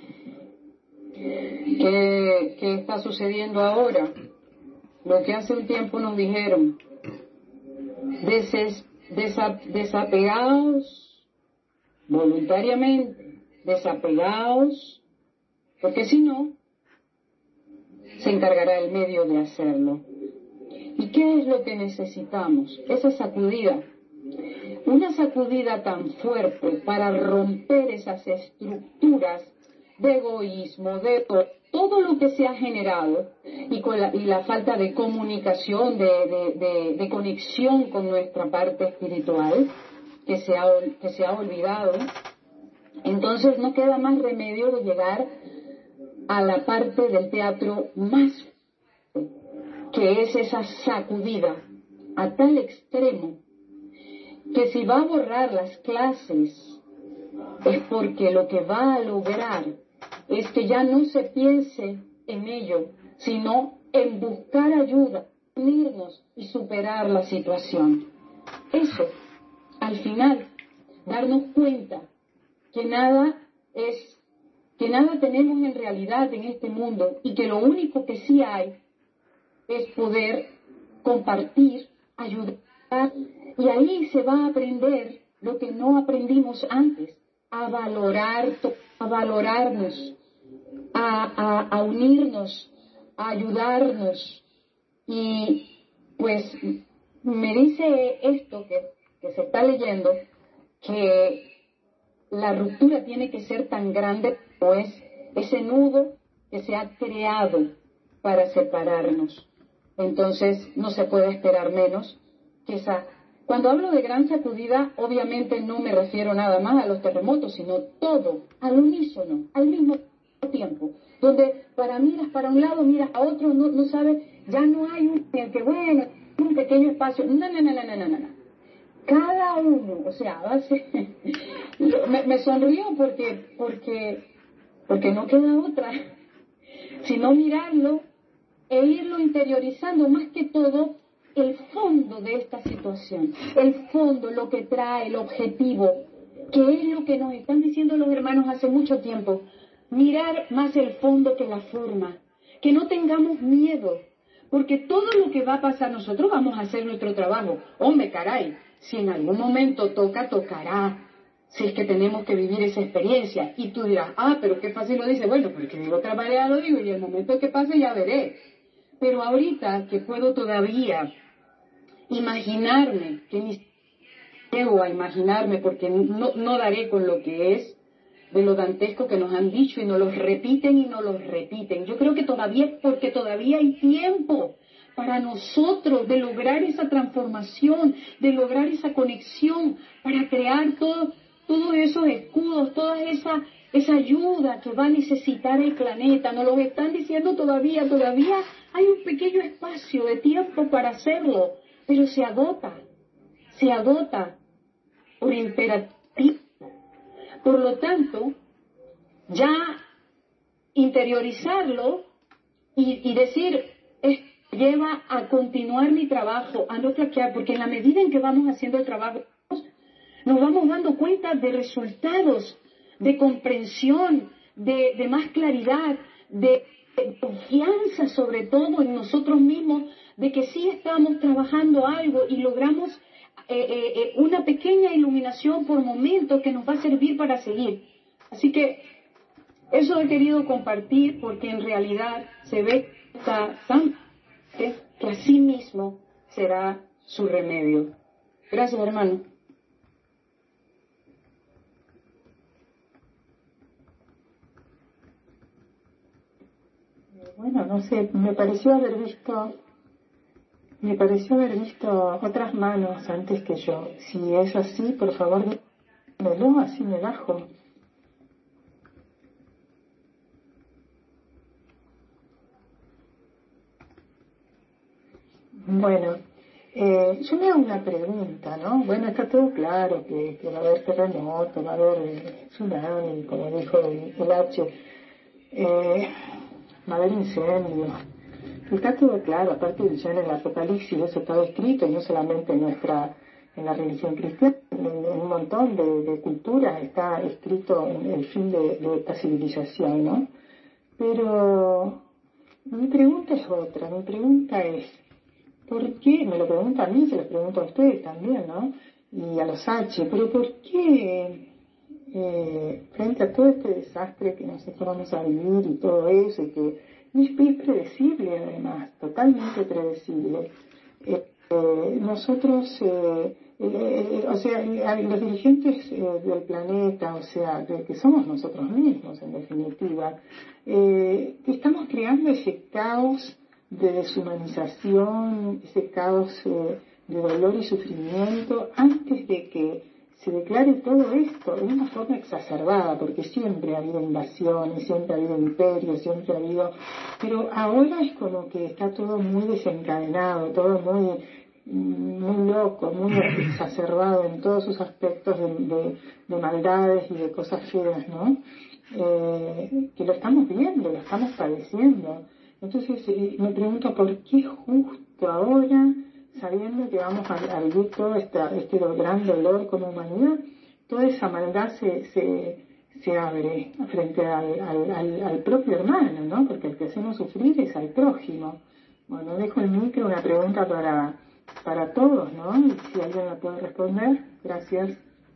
¿qué, qué está sucediendo ahora? Lo que hace un tiempo nos dijeron, Deses, desa, desapegados voluntariamente, desapegados, porque si no, se encargará el medio de hacerlo. ¿Y qué es lo que necesitamos? Esa sacudida. Una sacudida tan fuerte para romper esas estructuras de egoísmo, de todo lo que se ha generado y, con la, y la falta de comunicación, de, de, de, de conexión con nuestra parte espiritual, que se, ha, que se ha olvidado, entonces no queda más remedio de llegar a la parte del teatro más fuerte, que es esa sacudida a tal extremo que si va a borrar las clases es porque lo que va a lograr es que ya no se piense en ello, sino en buscar ayuda, unirnos y superar la situación. Eso, al final, darnos cuenta que nada es, que nada tenemos en realidad en este mundo y que lo único que sí hay es poder compartir, ayudar, y ahí se va a aprender lo que no aprendimos antes, a valorar, a valorarnos, a, a, a unirnos, a ayudarnos. Y pues me dice esto que, que se está leyendo, que la ruptura tiene que ser tan grande como es ese nudo que se ha creado para separarnos. Entonces no se puede esperar menos que esa. Cuando hablo de gran sacudida, obviamente no me refiero nada más a los terremotos, sino todo, al unísono, al mismo tiempo, donde para miras para un lado, miras a otro, no, no sabes, ya no hay un, que bueno, un pequeño espacio, no, no, no, no, no, no, no. Cada uno, o sea, va a ser, me, me sonrío porque, porque, porque no queda otra, sino mirarlo e irlo interiorizando, más que todo, el fondo de esta situación, el fondo, lo que trae, el objetivo, que es lo que nos están diciendo los hermanos hace mucho tiempo, mirar más el fondo que la forma, que no tengamos miedo, porque todo lo que va a pasar, nosotros vamos a hacer nuestro trabajo. Hombre, caray, si en algún momento toca, tocará, si es que tenemos que vivir esa experiencia. Y tú dirás, ah, pero qué fácil lo dice. Bueno, porque de otra manera lo digo, y el momento que pase ya veré. Pero ahorita que puedo todavía imaginarme, que ni llego a imaginarme porque no, no daré con lo que es de lo dantesco que nos han dicho y nos lo repiten y nos lo repiten. Yo creo que todavía, porque todavía hay tiempo para nosotros de lograr esa transformación, de lograr esa conexión, para crear todo, todos esos escudos, toda esa, esa ayuda que va a necesitar el planeta. Nos lo están diciendo todavía, todavía hay un pequeño espacio de tiempo para hacerlo, pero se agota, se agota por imperativo. Por lo tanto, ya interiorizarlo y, y decir, esto lleva a continuar mi trabajo, a no flaquear, porque en la medida en que vamos haciendo el trabajo, nos vamos dando cuenta de resultados, de comprensión, de, de más claridad, de, de confianza sobre todo en nosotros mismos, de que sí estamos trabajando algo y logramos Eh, eh, eh, una pequeña iluminación por momentos que nos va a servir para seguir. Así que eso he querido compartir porque en realidad se ve que está tan que así mismo será su remedio. Gracias, hermano. Bueno, no sé, me pareció haber visto Me pareció haber visto otras manos antes que yo. Si es así, por favor, dímelo, así me bajo. Bueno, eh, yo me hago una pregunta, ¿no? Bueno, está todo claro que, que va a haber terremoto, va a haber eh, tsunami, como dijo el, el H, eh, va a haber incendios. Está todo claro, aparte ya en el Apocalipsis eso está escrito, y no solamente en nuestra, en la religión cristiana, en, en un montón de, de culturas está escrito en el fin de, de esta civilización, ¿no? Pero mi pregunta es otra, mi pregunta es, ¿por qué? Me lo pregunta a mí, se lo pregunto a ustedes también, ¿no? Y a los H, pero ¿por qué eh, frente a todo este desastre que nosotros vamos a vivir y todo eso, y que y es predecible además, totalmente predecible, eh, eh, nosotros eh, Eh, o sea, los dirigentes eh, del planeta, o sea, de, que somos nosotros mismos, en definitiva, eh, estamos creando ese caos de deshumanización, ese caos eh, de dolor y sufrimiento, antes de que se declare todo esto de una forma exacerbada, porque siempre ha habido invasiones, siempre ha habido imperios, siempre ha habido... Pero ahora es como que está todo muy desencadenado, todo muy... muy loco, muy exacerbado en todos sus aspectos de, de, de maldades y de cosas feas, ¿no? Eh, que lo estamos viendo, lo estamos padeciendo. Entonces eh, me pregunto por qué justo ahora, sabiendo que vamos a, a vivir todo esta, este gran dolor como humanidad, toda esa maldad se, se, se abre frente al, al, al, al propio hermano, ¿no? Porque el que hacemos sufrir es al prójimo. Bueno, dejo el micro, una pregunta para... para todos, ¿no? Y si alguien la puede responder, gracias.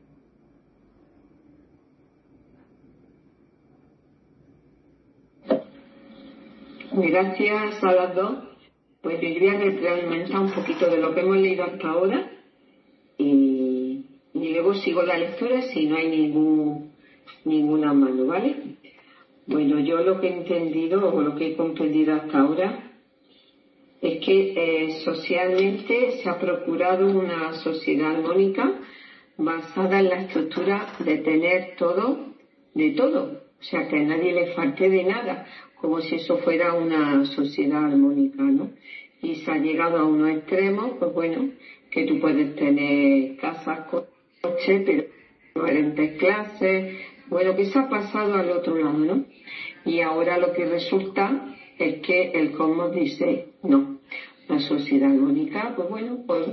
Gracias a las dos. Pues yo voy a retroalimentar un poquito de lo que hemos leído hasta ahora y, y luego sigo la lectura si no hay ningún ninguna mano, ¿vale? Bueno, yo lo que he entendido o lo que he comprendido hasta ahora es que eh, socialmente se ha procurado una sociedad armónica basada en la estructura de tener todo, de todo, o sea, que a nadie le falte de nada, como si eso fuera una sociedad armónica, ¿no? Y se ha llegado a unos extremos, pues bueno, que tú puedes tener casas, coches, pero diferentes clases, bueno, que se ha pasado al otro lado, ¿no? Y ahora lo que resulta es que el cosmos dice, no, la sociedad armónica, pues bueno, pues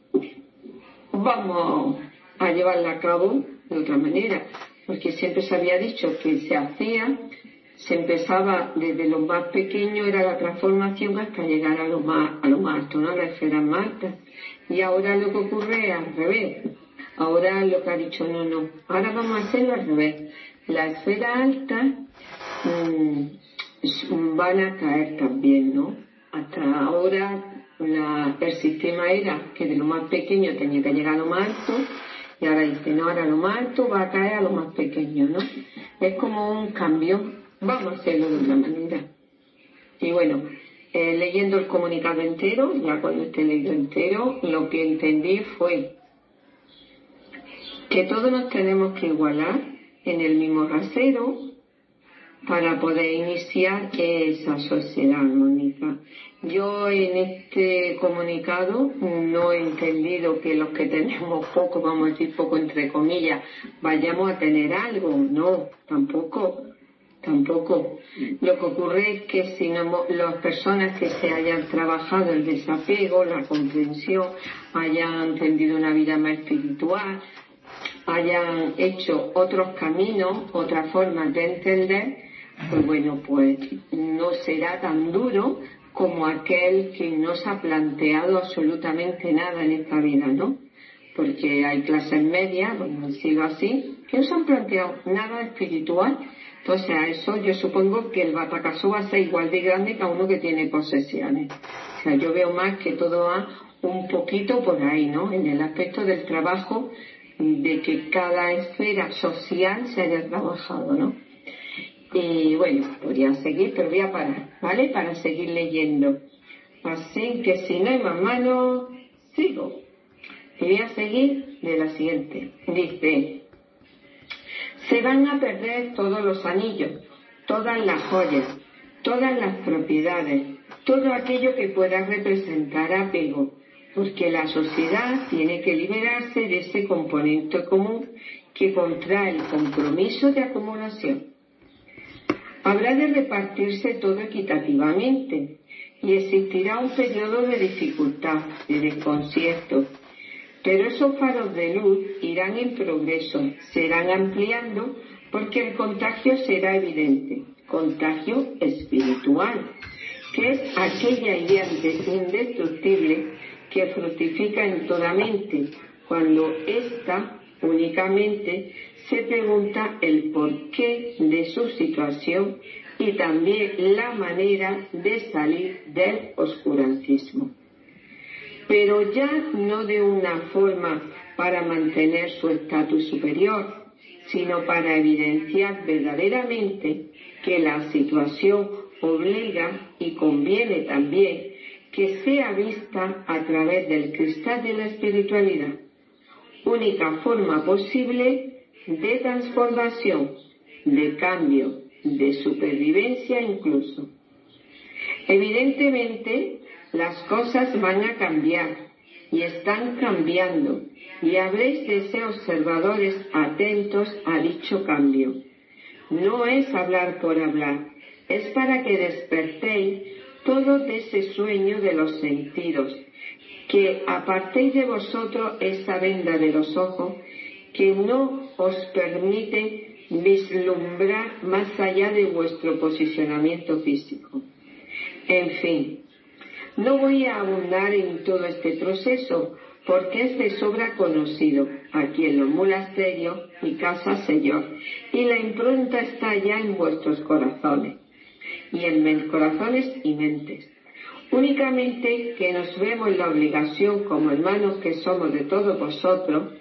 vamos a llevarla a cabo de otra manera, porque siempre se había dicho que se hacía, se empezaba desde lo más pequeño, era la transformación hasta llegar a lo más, a lo más alto, ¿no? A las esferas más altas. Y ahora lo que ocurre es al revés. Ahora lo que ha dicho, no, no, ahora vamos a hacerlo al revés. La esfera alta mmm, van a caer también, ¿no? Hasta ahora la, el sistema era que de lo más pequeño tenía que llegar a lo más alto, y ahora dice, no, ahora lo más alto va a caer a lo más pequeño, ¿no? Es como un cambio, vamos a hacerlo de otra manera. Y bueno, eh, leyendo el comunicado entero, ya cuando esté leído entero, lo que entendí fue que todos nos tenemos que igualar en el mismo rasero para poder iniciar esa sociedad armónica. Yo en este comunicado no he entendido que los que tenemos poco, vamos a decir poco entre comillas, vayamos a tener algo. No, tampoco, tampoco. Lo que ocurre es que si no, las personas que se hayan trabajado el desapego, la comprensión, hayan entendido una vida más espiritual, hayan hecho otros caminos, otras formas de entender, pues bueno, pues no será tan duro como aquel que no se ha planteado absolutamente nada en esta vida, ¿no? Porque hay clases medias, vamos a decirlo así, que no se han planteado nada espiritual. Entonces a eso yo supongo que el batacazo va a ser igual de grande que a uno que tiene posesiones. O sea, yo veo más que todo va un poquito por ahí, ¿no? En el aspecto del trabajo, de que cada esfera social se haya trabajado, ¿no? Y bueno, podría seguir, pero voy a parar, ¿vale? Para seguir leyendo. Así que si no hay más manos, sigo. Y voy a seguir de la siguiente. Dice, se van a perder todos los anillos, todas las joyas, todas las propiedades, todo aquello que pueda representar apego, porque la sociedad tiene que liberarse de ese componente común que contrae el compromiso de acumulación. Habrá de repartirse todo equitativamente y existirá un periodo de dificultad, de desconcierto, pero esos faros de luz irán en progreso, serán ampliando porque el contagio será evidente, contagio espiritual, que es aquella idea indestructible que fructifica en toda mente, cuando ésta únicamente se pregunta el porqué de su situación y también la manera de salir del oscurantismo. pero ya no de una forma para mantener su estatus superior, sino para evidenciar verdaderamente que la situación obliga y conviene también que sea vista a través del cristal de la espiritualidad, única forma posible de transformación, de cambio, de supervivencia incluso. Evidentemente, las cosas van a cambiar y están cambiando, y habréis de ser observadores atentos a dicho cambio. No es hablar por hablar, es para que despertéis todo de ese sueño de los sentidos, que apartéis de vosotros esa venda de los ojos que no os permite vislumbrar más allá de vuestro posicionamiento físico. En fin, no voy a abundar en todo este proceso, porque es de sobra conocido aquí en los monasterios y casa Señor, y la impronta está ya en vuestros corazones, y en corazones y mentes. Únicamente que nos vemos la obligación, como hermanos que somos de todos vosotros,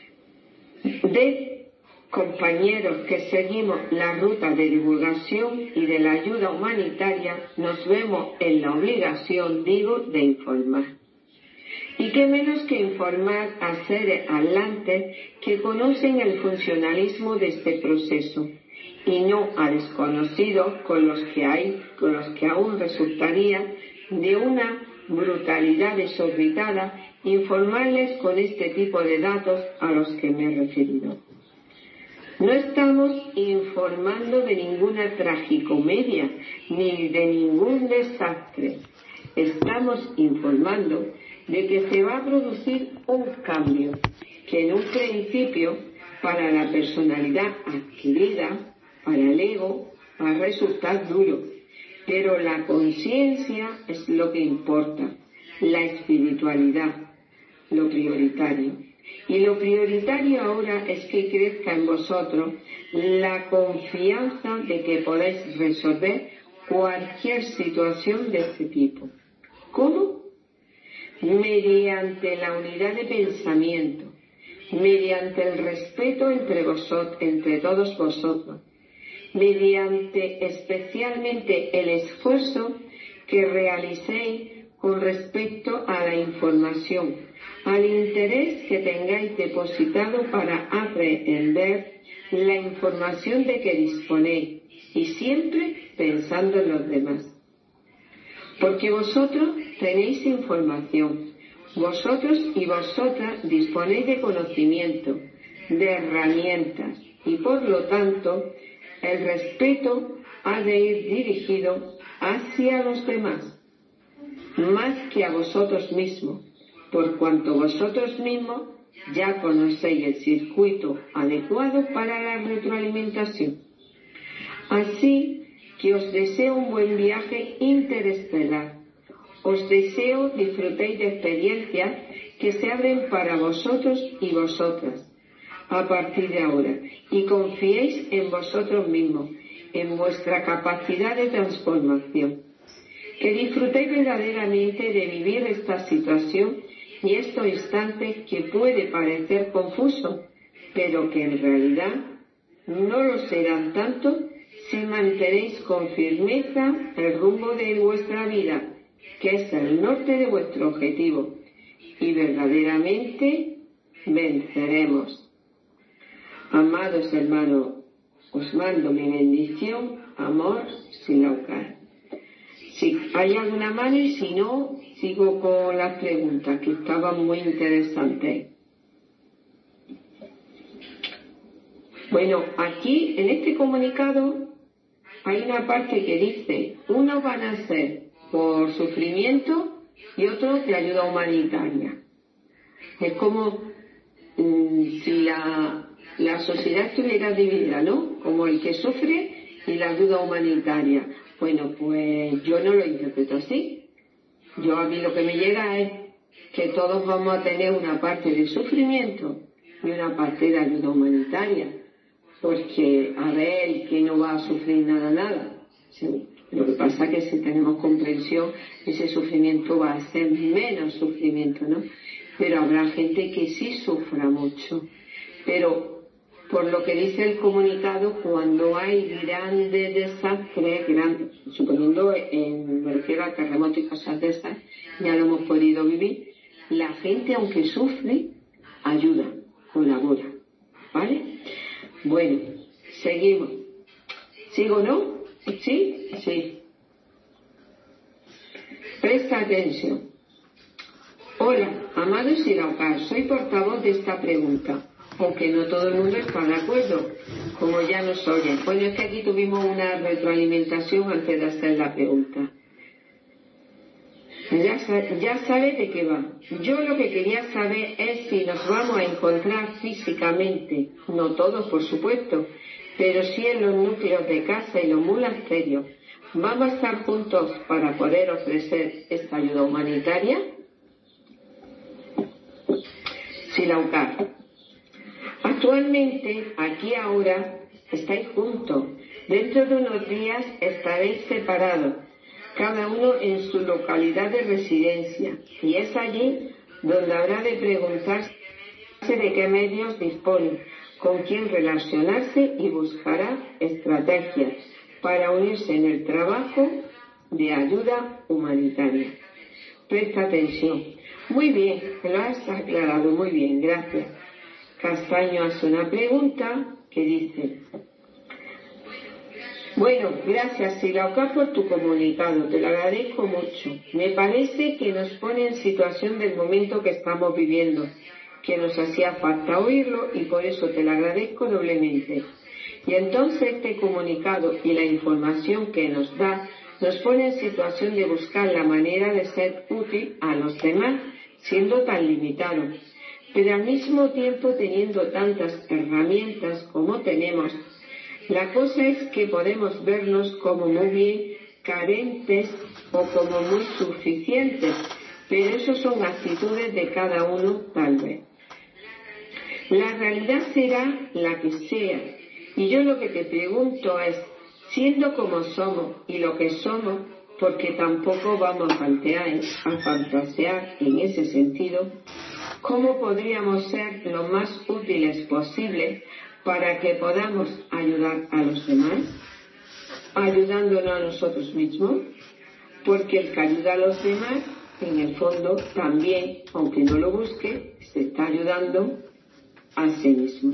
de compañeros que seguimos la ruta de divulgación y de la ayuda humanitaria, nos vemos en la obligación, digo, de informar. Y qué menos que informar a seres atlantes que conocen el funcionalismo de este proceso, y no a desconocidos con los que hay, con los que aún resultaría de una brutalidad desorbitada informarles con este tipo de datos a los que me he referido. No estamos informando de ninguna tragicomedia ni de ningún desastre. Estamos informando de que se va a producir un cambio que en un principio para la personalidad adquirida, para el ego, va a resultar duro, pero la conciencia es lo que importa, la espiritualidad, lo prioritario. Y lo prioritario ahora es que crezca en vosotros la confianza de que podéis resolver cualquier situación de este tipo. ¿Cómo? Mediante la unidad de pensamiento, mediante el respeto entre vosotros, entre todos vosotros, mediante especialmente el esfuerzo que realicéis con respecto a la información, al interés que tengáis depositado para aprender la información de que disponéis, y siempre pensando en los demás. Porque vosotros tenéis información, vosotros y vosotras disponéis de conocimiento, de herramientas, y por lo tanto el respeto ha de ir dirigido hacia los demás, más que a vosotros mismos, por cuanto vosotros mismos ya conocéis el circuito adecuado para la retroalimentación. Así que os deseo un buen viaje interestelar. Os deseo disfrutéis de experiencias que se abren para vosotros y vosotras a partir de ahora, y confiéis en vosotros mismos, en vuestra capacidad de transformación. Que disfrutéis verdaderamente de vivir esta situación y estos instantes que puede parecer confuso, pero que en realidad no lo serán tanto si mantenéis con firmeza el rumbo de vuestra vida, que es el norte de vuestro objetivo, y verdaderamente venceremos. Amados hermanos, os mando mi bendición, amor, Silaucar. Si hay alguna mano, y si no, sigo con las preguntas que estaban muy interesantes. Bueno, aquí en este comunicado hay una parte que dice, unos van a ser por sufrimiento y otros de ayuda humanitaria. Es como mmm, si la, la sociedad estuviera dividida, ¿no? Como el que sufre y la ayuda humanitaria. Bueno, pues yo no lo interpreto así. Yo a mí lo que me llega es que todos vamos a tener una parte de sufrimiento y una parte de ayuda humanitaria. Porque, a ver, que no va a sufrir nada, nada. ¿Sí? Lo que pasa es que si tenemos comprensión, ese sufrimiento va a ser menos sufrimiento, ¿no? Pero habrá gente que sí sufra mucho. Pero, por lo que dice el comunicado, cuando hay grandes desastres, gran, suponiendo, en, me refiero al terremoto y cosas de esas, ya lo hemos podido vivir, la gente, aunque sufre, ayuda, colabora, ¿vale? Bueno, seguimos. ¿Sigo o no? ¿Sí? Sí. Presta atención. Hola, amado Siraukar, soy portavoz de esta pregunta, aunque no todo el mundo está de acuerdo, como ya nos oyen. Bueno, es que aquí tuvimos una retroalimentación antes de hacer la pregunta. Ya, ya sabes de qué va. Yo lo que quería saber es si nos vamos a encontrar físicamente, no todos por supuesto, pero sí en los núcleos de casa y los monasterios. ¿Vamos a estar juntos para poder ofrecer esta ayuda humanitaria? Siraukar. Actualmente, aquí ahora, estáis juntos. Dentro de unos días estaréis separados, cada uno en su localidad de residencia, y es allí donde habrá de preguntarse de qué medios dispone, con quién relacionarse y buscará estrategias para unirse en el trabajo de ayuda humanitaria. Presta atención. Muy bien, lo has aclarado muy bien, gracias. Castaño hace una pregunta que dice: bueno, gracias Siraukar por tu comunicado, te lo agradezco mucho. Me parece que nos pone en situación del momento que estamos viviendo, que nos hacía falta oírlo y por eso te lo agradezco doblemente. Y entonces este comunicado y la información que nos da nos pone en situación de buscar la manera de ser útil a los demás, siendo tan limitados, pero al mismo tiempo teniendo tantas herramientas como tenemos. La cosa es que podemos vernos como muy bien carentes o como muy suficientes, pero eso son actitudes de cada uno tal vez. La realidad será la que sea, y yo lo que te pregunto es, siendo como somos y lo que somos, porque tampoco vamos a fantasear, a fantasear en ese sentido, ¿cómo podríamos ser lo más útiles posible para que podamos ayudar a los demás, ayudándonos a nosotros mismos? Porque el que ayuda a los demás, en el fondo, también, aunque no lo busque, se está ayudando a sí mismo.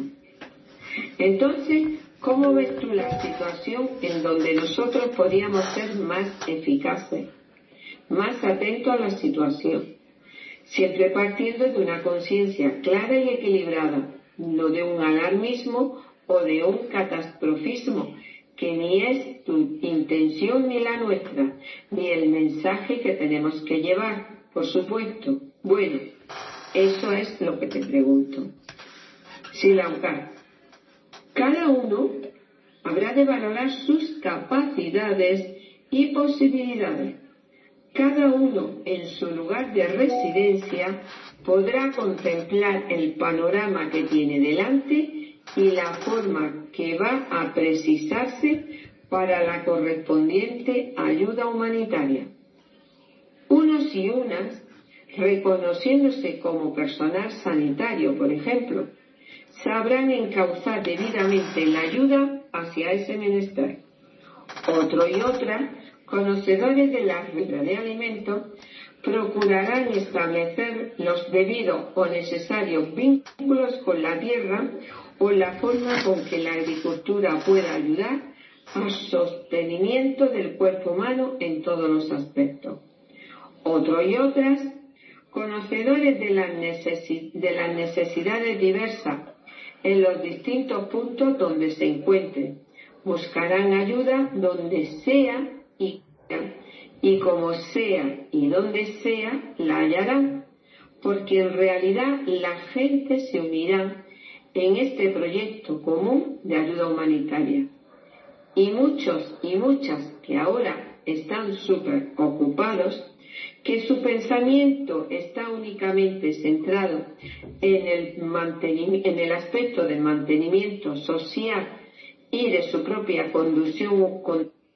Entonces, ¿cómo ves tú la situación en donde nosotros podríamos ser más eficaces, más atentos a la situación, siempre partiendo de una conciencia clara y equilibrada, no de un alarmismo o de un catastrofismo, que ni es tu intención ni la nuestra, ni el mensaje que tenemos que llevar, por supuesto? Bueno, eso es lo que te pregunto. Siraukar, cada uno habrá de valorar sus capacidades y posibilidades. Cada uno en su lugar de residencia podrá contemplar el panorama que tiene delante y la forma que va a precisarse para la correspondiente ayuda humanitaria. Unos y unas, reconociéndose como personal sanitario, por ejemplo, sabrán encauzar debidamente la ayuda hacia ese menester. Otro y otra, conocedores de la regla de alimentos, procurarán establecer los debidos o necesarios vínculos con la tierra o la forma con que la agricultura pueda ayudar al sostenimiento del cuerpo humano en todos los aspectos. Otros y otras, conocedores de las, necesi- de las necesidades diversas en los distintos puntos donde se encuentren, buscarán ayuda donde sea y, y como sea y donde sea la hallarán, porque en realidad la gente se unirá en este proyecto común de ayuda humanitaria. Y muchos y muchas que ahora están súper ocupados, que su pensamiento está únicamente centrado en el, mantenimiento, en el aspecto del mantenimiento social y de su propia conducción,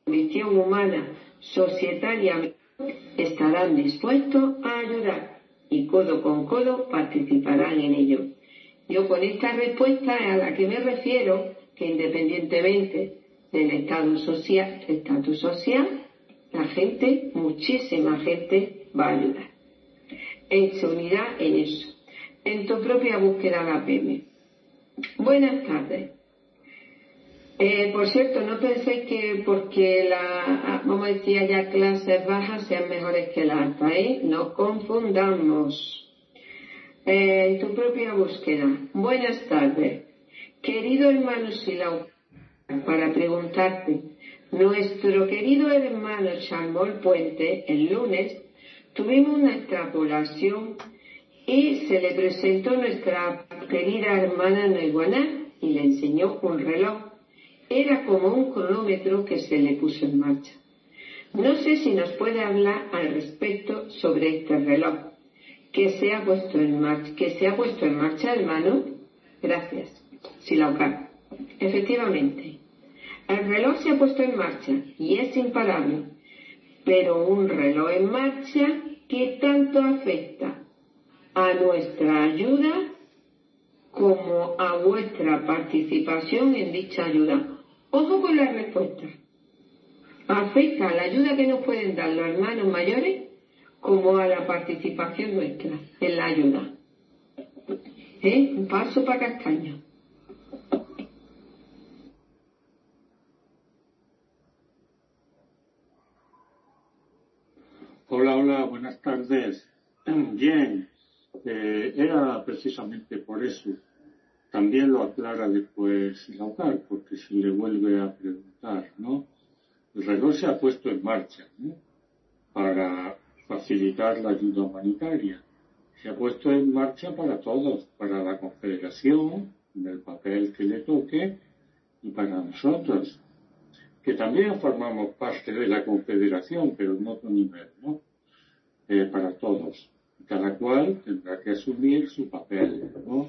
condición humana, societaria, estarán dispuestos a ayudar y codo con codo participarán en ello. Yo con esta respuesta a la que me refiero, que independientemente del estado social, estatus social, la gente, muchísima gente va a ayudar. En su unidad en eso, en tu propia búsqueda la P M. Buenas tardes. Eh, por cierto, no penséis que porque la, vamos a decir, haya clases bajas sean mejores que las altas, ¿eh? No confundamos. Eh, en tu propia búsqueda. Buenas tardes. Querido hermano Silau, para preguntarte, nuestro querido hermano Chambol Puente, el lunes, tuvimos una extrapolación y se le presentó nuestra querida hermana Neguaná y le enseñó un reloj. Era como un cronómetro que se le puso en marcha. No sé si nos puede hablar al respecto sobre este reloj que se ha puesto en marcha, que se ha puesto en marcha, hermano. Gracias. Silaucar. Efectivamente, el reloj se ha puesto en marcha y es imparable, pero un reloj en marcha que tanto afecta a nuestra ayuda como a vuestra participación en dicha ayuda. Ojo con la respuesta. Afecta a la ayuda que nos pueden dar los hermanos mayores como a la participación nuestra en la ayuda. ¿Eh? Un paso para Castaño. Hola, hola, buenas tardes. Bien, eh, era precisamente por eso. También lo aclara después Laucar, porque se le vuelve a preguntar, ¿no? El reloj se ha puesto en marcha, ¿no? Para facilitar la ayuda humanitaria. Se ha puesto en marcha para todos, para la Confederación, en el papel que le toque, y para nosotros, que también formamos parte de la Confederación, pero en otro nivel, ¿no? Eh, para todos. Cada cual tendrá que asumir su papel, ¿no?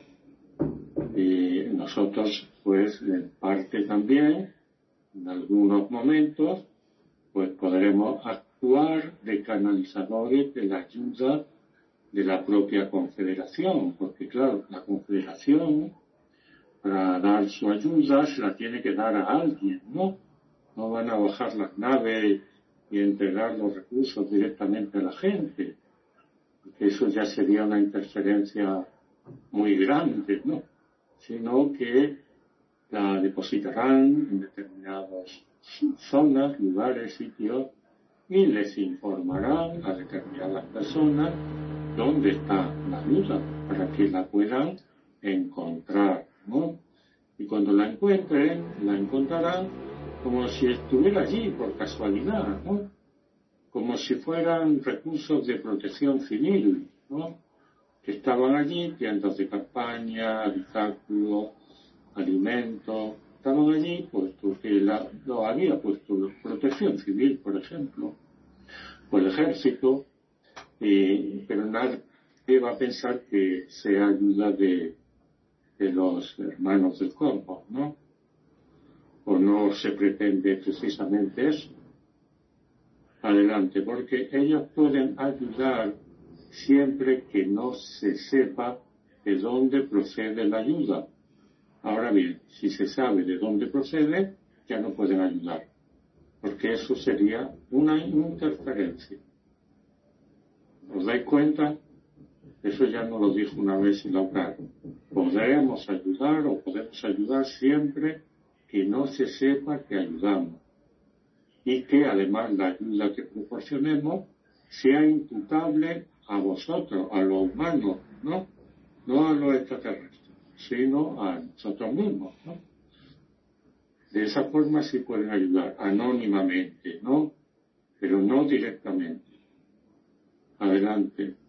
Y nosotros, pues, en parte también, en algunos momentos, pues podremos actuar de canalizadores de la ayuda de la propia Confederación, porque claro, la Confederación, para dar su ayuda, se la tiene que dar a alguien, ¿no? No van a bajar las naves y entregar los recursos directamente a la gente, porque eso ya sería una interferencia muy grande, ¿no? Sino que la depositarán en determinadas zonas, lugares, sitios, y les informarán a determinadas personas dónde está la ayuda, para que la puedan encontrar, ¿no? Y cuando la encuentren, la encontrarán como si estuviera allí por casualidad, ¿no? Como si fueran recursos de protección civil, ¿no? Que estaban allí, tiendas de campaña, habitáculos, alimentos, estaban allí puesto que la, lo había puesto protección civil, por ejemplo, o el ejército, eh, pero nadie va a pensar que sea ayuda de, de los hermanos del cuerpo, ¿no? O no se pretende precisamente eso. Adelante, porque ellos pueden ayudar siempre que no se sepa de dónde procede la ayuda. Ahora bien, si se sabe de dónde procede, ya no pueden ayudar, porque eso sería una interferencia. ¿Os dais cuenta? Eso ya nos lo dijo una vez Laucar. Podremos ayudar o podemos ayudar siempre que no se sepa que ayudamos, y que además la ayuda que proporcionemos sea imputable a vosotros, a los humanos, ¿no? No a los extraterrestres, sino a nosotros mismos, ¿no? De esa forma sí pueden ayudar, anónimamente, ¿no? Pero no directamente. Adelante.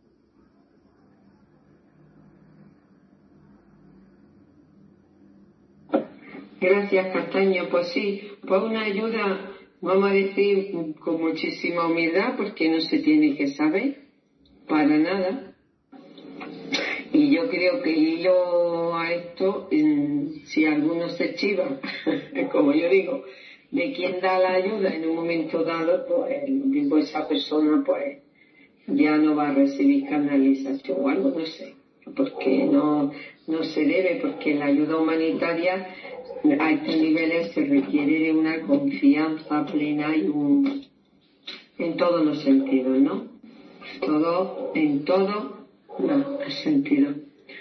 Gracias, Castaño. Pues sí, pues una ayuda, vamos a decir, con muchísima humildad, porque no se tiene que saber para nada. Y yo creo que el hilo a esto, si alguno se chiva, como yo digo, de quien da la ayuda en un momento dado, pues digo, esa persona pues ya no va a recibir canalización o algo, no sé, porque no, no se debe, porque la ayuda humanitaria a estos niveles se requiere de una confianza plena y un, en todos los sentidos, ¿no? Todo, en todo los sentidos.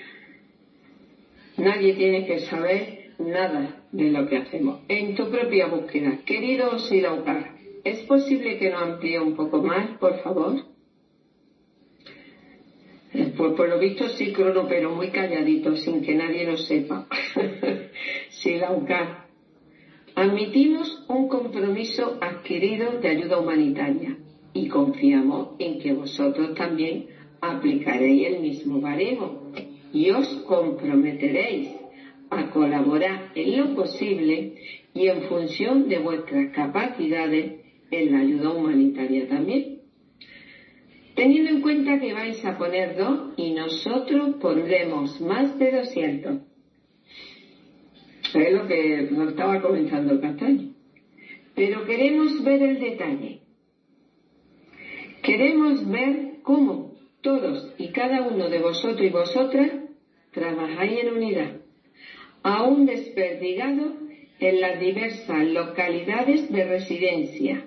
Nadie tiene que saber nada de lo que hacemos. En tu propia búsqueda, querido Silaucar, ¿es posible que nos amplíe un poco más, por favor? Pues por lo visto sí, Crono, pero muy calladito, sin que nadie lo sepa. Silaucar, admitimos un compromiso adquirido de ayuda humanitaria y confiamos en que vosotros también aplicaréis el mismo baremo y os comprometeréis a colaborar en lo posible y en función de vuestras capacidades en la ayuda humanitaria también. Teniendo en cuenta que vais a poner dos y nosotros pondremos más de doscientos. Es lo que nos estaba comentando Castaño. Pero queremos ver el detalle. Queremos ver cómo todos y cada uno de vosotros y vosotras trabajáis en unidad, aún desperdigado en las diversas localidades de residencia.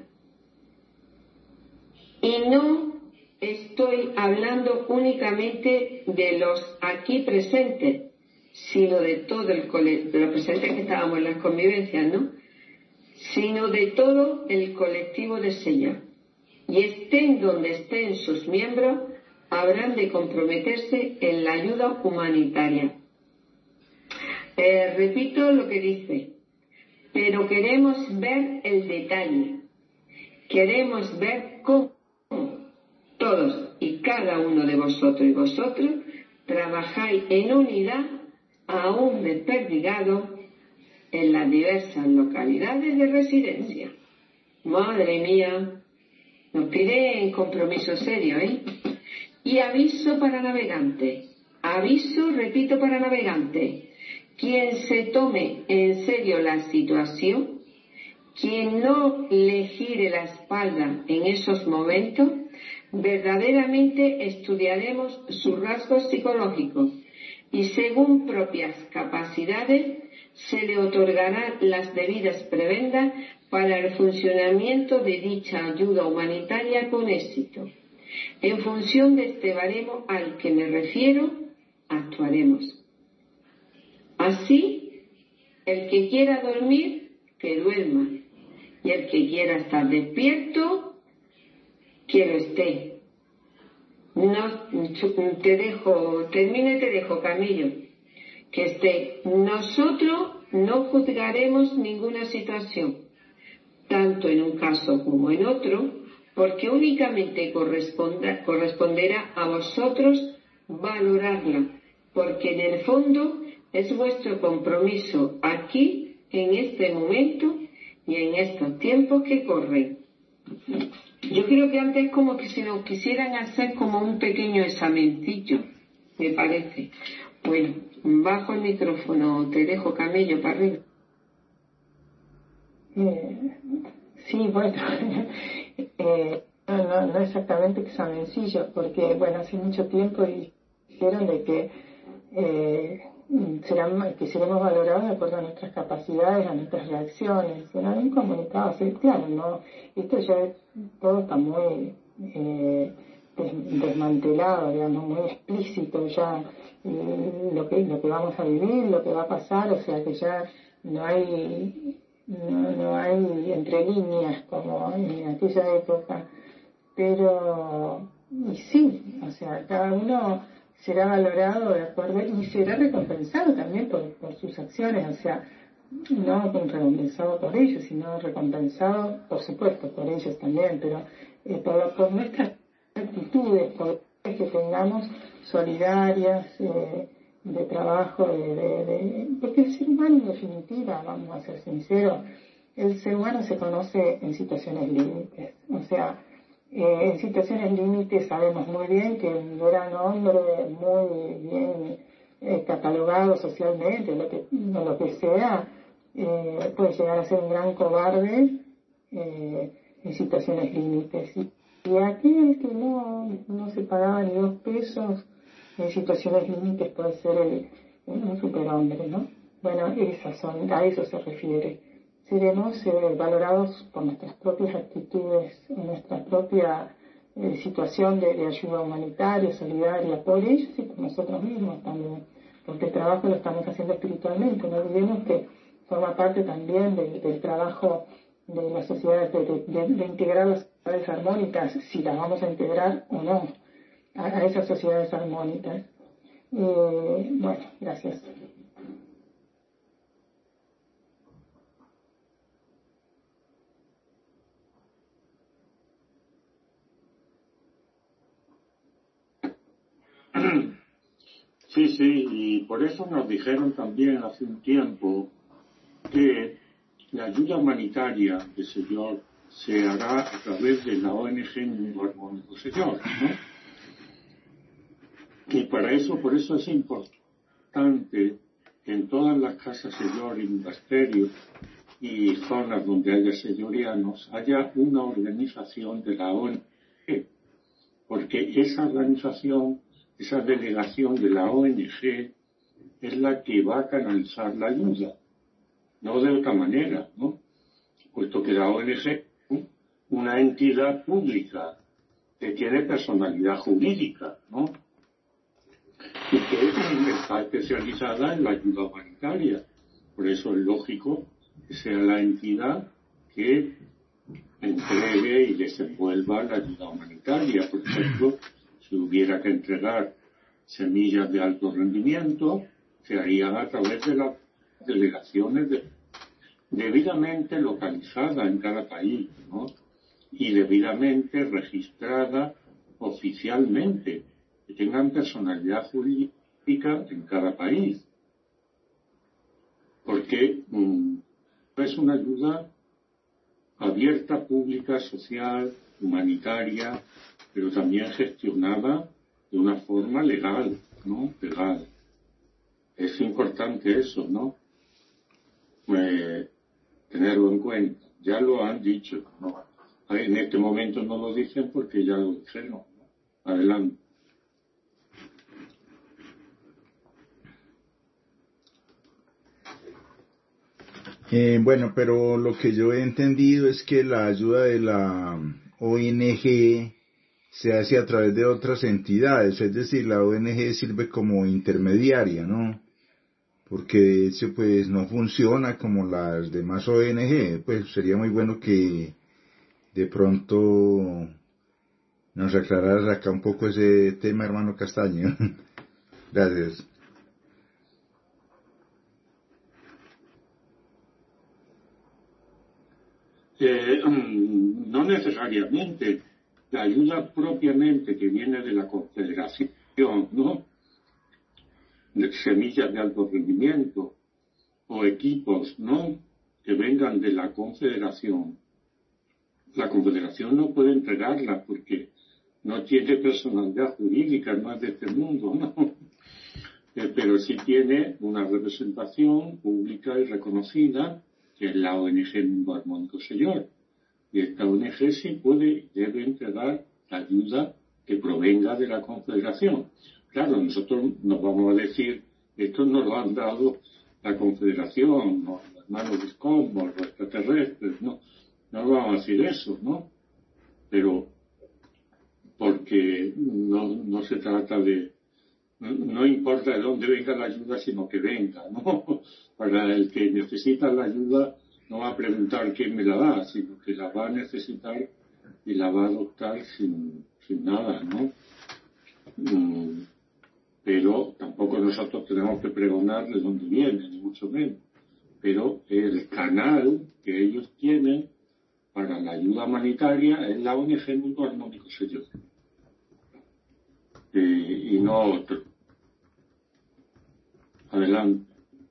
Y no estoy hablando únicamente de los aquí presentes, sino de todo el colectivo, de los presentes que estábamos en las convivencias, ¿no? Sino de todo el colectivo de Señor. Y estén donde estén sus miembros, habrán de comprometerse en la ayuda humanitaria. Eh, repito lo que dice, pero queremos ver el detalle. Queremos ver cómo todos y cada uno de vosotros y vosotros trabajáis en unidad, aún desperdigado en las diversas localidades de residencia. Madre mía, nos piden compromiso serio, ¿eh? Y aviso para navegantes, aviso, repito, para navegantes, quien se tome en serio la situación, quien no le gire la espalda en esos momentos, verdaderamente estudiaremos sus rasgos psicológicos y según propias capacidades se le otorgarán las debidas prebendas para el funcionamiento de dicha ayuda humanitaria con éxito. En función de este baremo al que me refiero, actuaremos. Así, el que quiera dormir, que duerma, y el que quiera estar despierto, que lo esté. No, te dejo, termino y te dejo, Camillo, que esté. Nosotros no juzgaremos ninguna situación, tanto en un caso como en otro, porque únicamente corresponderá a vosotros valorarla, porque en el fondo es vuestro compromiso aquí, en este momento y en estos tiempos que corren. Yo creo que antes como que si nos quisieran hacer como un pequeño examencillo, me parece. Bueno, bajo el micrófono, te dejo, Camello, para arriba. Eh, sí, bueno, eh, no, no, no exactamente examencillo, porque, bueno, hace mucho tiempo dijeron de que eh, serán, que seremos valorados de acuerdo a nuestras capacidades, a nuestras reacciones. Bueno, hay un comunicado así, claro, no, esto ya todo está muy eh, des, desmantelado, digamos, muy explícito ya eh, lo que lo que vamos a vivir, lo que va a pasar, o sea que ya no hay no, no hay entre líneas como en aquella época, pero y sí, o sea, cada uno será valorado de acuerdo y será recompensado también por, por sus acciones, o sea, no recompensado por ellos, sino recompensado, por supuesto, por ellos también, pero eh, por, por nuestras actitudes, por que tengamos solidarias, eh, de trabajo, de, de, de, porque el ser humano en definitiva, vamos a ser sinceros, el ser humano se conoce en situaciones límites, o sea, Eh, en situaciones límites sabemos muy bien que un gran hombre muy bien eh, catalogado socialmente, lo que, no lo que sea, eh, puede llegar a ser un gran cobarde eh, en situaciones límites. Y, y aquel que no, no se pagaba ni dos pesos en situaciones límites puede ser el, un superhombre, ¿no? Bueno, esas son, a eso se refiere. Seremos eh, valorados por nuestras propias actitudes, en nuestra propia eh, situación de, de ayuda humanitaria, solidaria, por ellos y por nosotros mismos también, porque el trabajo lo estamos haciendo espiritualmente. No olvidemos que forma parte también de, del trabajo de las sociedades, de, de, de integrar las sociedades armónicas, si las vamos a integrar o no, a, a esas sociedades armónicas. Eh, bueno, gracias. Sí, sí, y por eso nos dijeron también hace un tiempo que la ayuda humanitaria del Señor se hará a través de la O N G Mundo Armónico Señor, ¿no? Y para eso, por eso es importante que en todas las casas Señor y monasterios y zonas donde haya señorianos haya una organización de la O N G, porque esa organización, esa delegación de la O N G es la que va a canalizar la ayuda, no de otra manera, ¿no? Puesto que la O N G es una entidad pública que tiene personalidad jurídica, ¿no? Y que está especializada en la ayuda humanitaria. Por eso es lógico que sea la entidad que entregue y desenvuelva la ayuda humanitaria. Por ejemplo, si hubiera que entregar semillas de alto rendimiento, se harían a través de las delegaciones de, debidamente localizadas en cada país, ¿no? Y debidamente registradas oficialmente, que tengan personalidad jurídica en cada país. Porque mmm, es una ayuda abierta, pública, social, humanitaria, pero también gestionada de una forma legal, ¿no? Legal. Es importante eso, ¿no? Eh, tenerlo en cuenta. Ya lo han dicho, ¿no? En este momento no lo dicen porque ya lo dijeron, ¿no? Adelante. Eh, bueno, pero lo que yo he entendido es que la ayuda de la O N G se hace a través de otras entidades, es decir, la O N G sirve como intermediaria, ¿no? Porque de hecho pues no funciona como las demás O N G, pues sería muy bueno que de pronto nos aclararas acá un poco ese tema, hermano Castaño. Gracias. Eh, no necesariamente. La ayuda propiamente que viene de la Confederación, ¿no? De semillas de alto rendimiento o equipos, ¿no? Que vengan de la Confederación. La Confederación no puede entregarla porque no tiene personalidad jurídica, no es de este mundo, ¿no? Eh, pero sí tiene una representación pública y reconocida, que es la O N G Mundo Armónico Señor. Y esta O N G sí puede y debe entregar la ayuda que provenga de la Confederación. Claro, nosotros nos vamos a decir, esto nos lo han dado la Confederación, ¿no? Los hermanos Discomos, los extraterrestres, ¿no? No vamos a decir eso, ¿no? Pero porque no, no se trata de, no, no importa de dónde venga la ayuda, sino que venga, ¿no? Para el que necesita la ayuda, no va a preguntar quién me la da, sino que la va a necesitar y la va a adoptar sin, sin nada, ¿no? Mm, pero tampoco nosotros tenemos que pregonar de dónde viene, ni mucho menos. Pero el canal que ellos tienen para la ayuda humanitaria es la O N G Mundo Armónico Señor. Eh, y no otro. Adelante.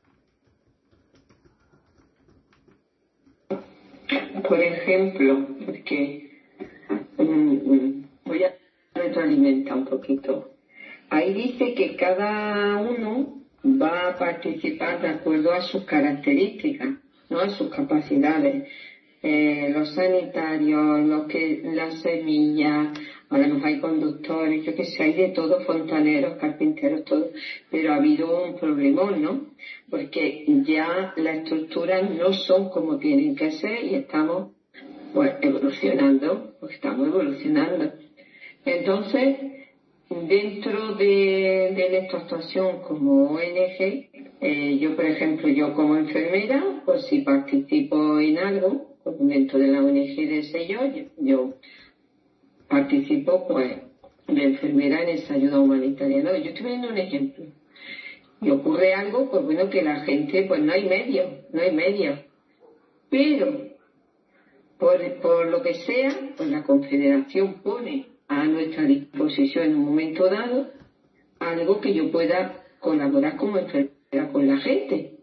Por ejemplo, porque um, voy a retroalimentar un poquito. Ahí dice que cada uno va a participar de acuerdo a sus características. ¿no? A sus capacidades. Eh, los sanitarios, los que, las semillas, ahora nos hay conductores, yo que sé, hay de todo, fontaneros, carpinteros, todo, pero ha habido un problemón, ¿no? Porque ya las estructuras no son como tienen que ser y estamos, pues, evolucionando, pues estamos evolucionando. Entonces, dentro de, de nuestra actuación como O N G, eh, yo, por ejemplo, yo como enfermera, pues si participo en algo, dentro de la O N G de ese yo, yo participo pues de enfermera en esa ayuda humanitaria. No, yo estoy viendo un ejemplo. Y ocurre algo, pues bueno, que la gente, pues no hay medios, no hay medios. Pero, por, por lo que sea, pues la Confederación pone a nuestra disposición en un momento dado algo que yo pueda colaborar como enfermera con la gente.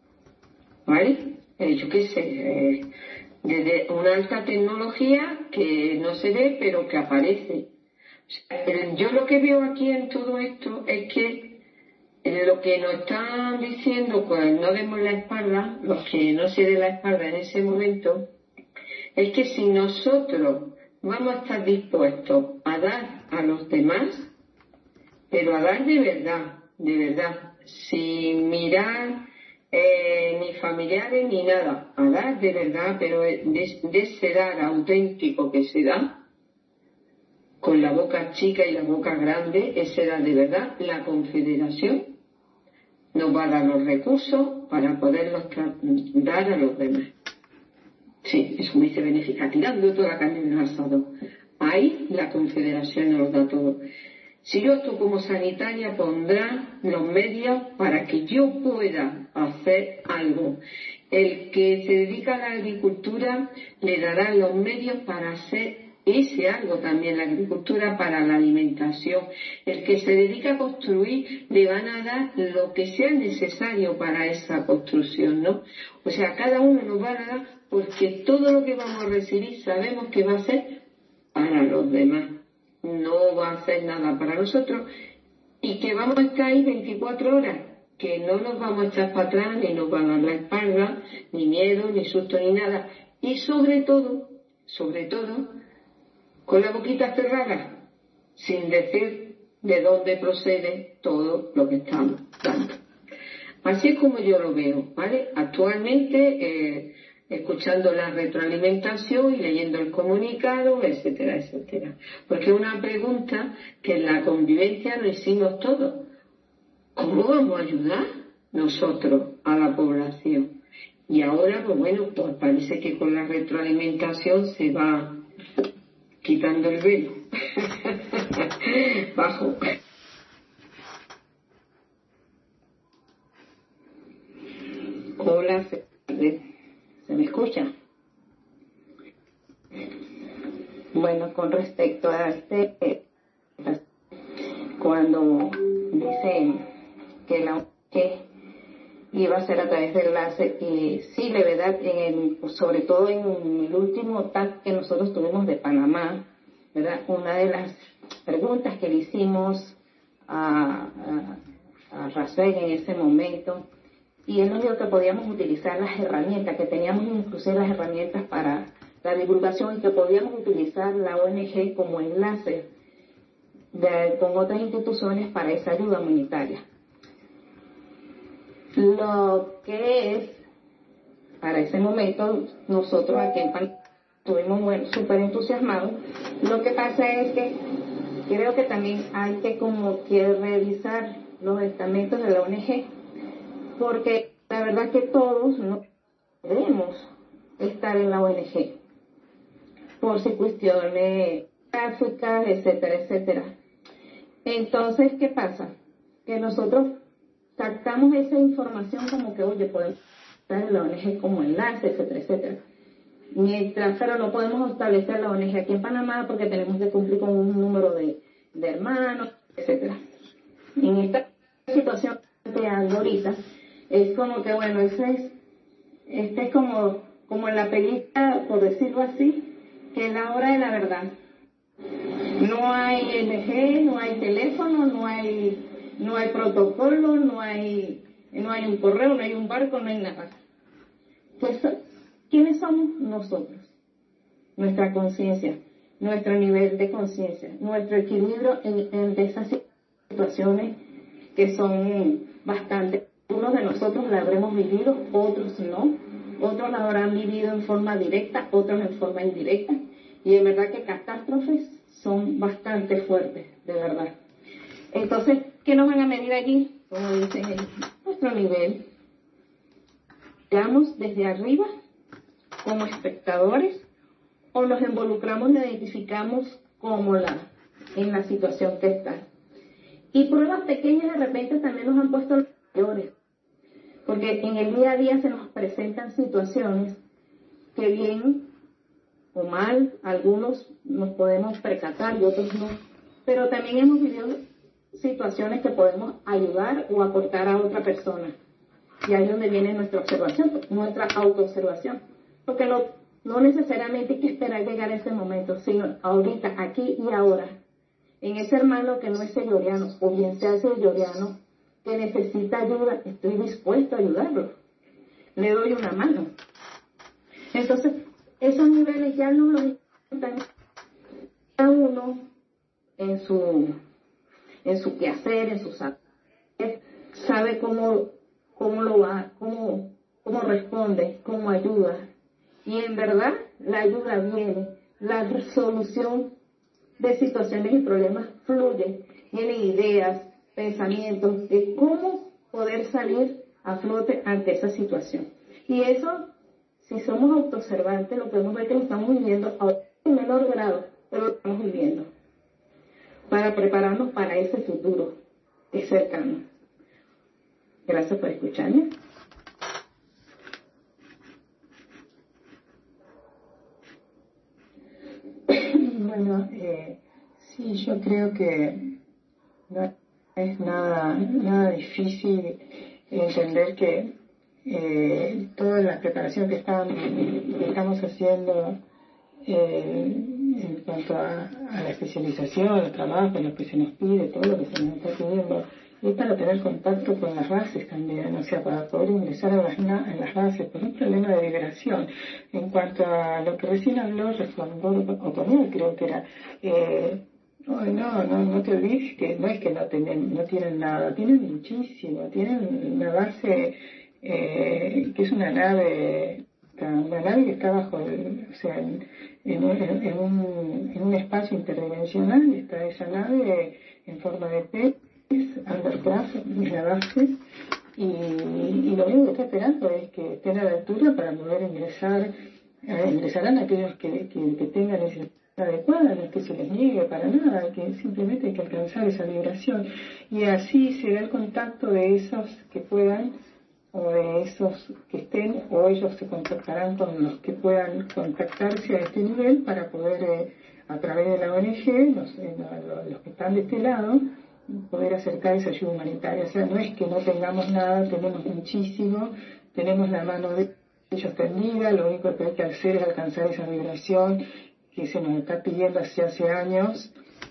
¿Vale? Eh, yo qué sé, eh, desde una alta tecnología que no se ve pero que aparece. O sea, yo lo que veo aquí en todo esto es que lo que nos están diciendo, pues no demos la espalda, los que no se den la espalda en ese momento, es que si nosotros vamos a estar dispuestos a dar a los demás, pero a dar de verdad, de verdad, sin mirar Eh, ni familiares ni nada, a dar de verdad, pero de, de ese dar auténtico que se da, con la boca chica y la boca grande, ese dar de verdad, la Confederación nos va a dar los recursos para poderlos dar a los demás. Sí, eso me dice benéfica, tirando toda la carne en el asado. Ahí la Confederación nos da todo. Si yo actúo como sanitaria, pondrá los medios para que yo pueda hacer algo. El que se dedica a la agricultura le dará los medios para hacer ese algo también, la agricultura para la alimentación. El que se dedica a construir le van a dar lo que sea necesario para esa construcción, ¿no? O sea, cada uno nos va a dar porque todo lo que vamos a recibir sabemos que va a ser para los demás. No va a hacer nada para nosotros y que vamos a estar ahí veinticuatro horas, que no nos vamos a echar para atrás, ni nos van a dar la espalda, ni miedo, ni susto, ni nada. Y sobre todo, sobre todo, con la boquita cerrada, sin decir de dónde procede todo lo que estamos dando. Así es como yo lo veo, ¿vale? Actualmente, eh, escuchando la retroalimentación y leyendo el comunicado, etcétera, etcétera. Porque es una pregunta que en la convivencia lo hicimos todos. ¿Cómo vamos a ayudar nosotros a la población? Y ahora, pues bueno, pues parece que con la retroalimentación se va quitando el velo. Bajo. Hola, ¿se me escucha? Bueno, con respecto a este, cuando dice que la que iba a ser a través del láser, y sí, de verdad, en el, sobre todo en el último T A C que nosotros tuvimos de Panamá, ¿verdad? Una de las preguntas que le hicimos a, a, a Rafael en ese momento, y él nos dijo que podíamos utilizar las herramientas, que teníamos inclusive las herramientas para la divulgación y que podíamos utilizar la O N G como enlace de, con otras instituciones para esa ayuda humanitaria. Lo que es, para ese momento, nosotros aquí en Panamá estuvimos bueno, súper entusiasmados. Lo que pasa es que creo que también hay que como que revisar los estamentos de la O N G, porque la verdad que todos no debemos estar en la O N G por si cuestiones gráficas, etcétera, etcétera. Entonces, ¿qué pasa? Que nosotros captamos esa información como que, oye, podemos estar en la O N G como enlace, etcétera, etcétera. Mientras, pero no podemos establecer la O N G aquí en Panamá porque tenemos que cumplir con un número de, de hermanos, etcétera. En esta situación que ando ahorita, es como que, bueno, eso es, este es como, como en la película, por decirlo así, que es la hora de la verdad. No hay N G, no hay teléfono, no hay, no hay protocolo, no hay, no hay un correo, no hay un barco, no hay nada. ¿Quiénes somos nosotros? Nuestra conciencia, nuestro nivel de conciencia, nuestro equilibrio en, en esas situaciones que son bastante. Unos de nosotros la habremos vivido, otros no. Otros la habrán vivido en forma directa, otros en forma indirecta. Y de verdad que catástrofes son bastante fuertes, de verdad. Entonces, ¿qué nos van a medir allí? Como dicen ellos, nuestro nivel. Llegamos desde arriba como espectadores o nos involucramos y nos identificamos como la, en la situación que está. Y pruebas pequeñas de repente también nos han puesto los mayores. Porque en el día a día se nos presentan situaciones que bien o mal, algunos nos podemos percatar y otros no. Pero también hemos vivido situaciones que podemos ayudar o aportar a otra persona. Y ahí es donde viene nuestra observación, nuestra autoobservación. Porque no, no necesariamente hay que esperar llegar a ese momento, sino ahorita, aquí y ahora. En ese hermano que no es selloriano, o bien sea selloriano, que necesita ayuda, estoy dispuesto a ayudarlo. Le doy una mano. Entonces, esos niveles ya no los están cada uno en su, en su quehacer, en sus actos, sabe cómo, cómo lo va, cómo, cómo responde, cómo ayuda. Y en verdad, la ayuda viene, la resolución de situaciones y problemas fluye, tienen ideas, pensamientos de cómo poder salir a flote ante esa situación. Y eso, si somos autoobservantes, lo podemos ver que lo estamos viviendo a un menor grado, pero lo estamos viviendo para prepararnos para ese futuro que es cercano. Gracias por escucharme. Bueno, eh, sí, yo creo que no es nada, nada difícil entender que eh, toda la preparación que, están, que estamos haciendo eh, en cuanto a, a la especialización, al trabajo, lo que se nos pide, todo lo que se nos está pidiendo, es para tener contacto con las bases también, o sea, para poder ingresar a las, en las bases, por un problema de vibración. En cuanto a lo que recién habló Resplandor Otonel, creo que era, eh, no, no, no, no te olvides que no es que no tienen, no tienen nada, tienen muchísimo, tienen una base eh, que es una nave, una nave que está bajo, el, o sea, en, en, un, en, un, en un espacio interdimensional, está esa nave en forma de pez, Undercraft, es la base, y, y lo único que está esperando es que estén a la altura para poder ingresar, eh, ingresarán aquellos que, que, que tengan esa adecuada, no es que se les niegue para nada, que simplemente hay que alcanzar esa vibración, y así se da el contacto de esos que puedan, o de esos que estén, o ellos se contactarán con los que puedan contactarse a este nivel para poder, eh, a través de la O N G, los, eh, los, los que están de este lado, poder acercar esa ayuda humanitaria. O sea, no es que no tengamos nada, tenemos muchísimo, tenemos la mano de ellos tendida, lo único que hay que hacer es alcanzar esa vibración que se nos está pidiendo hace hace años.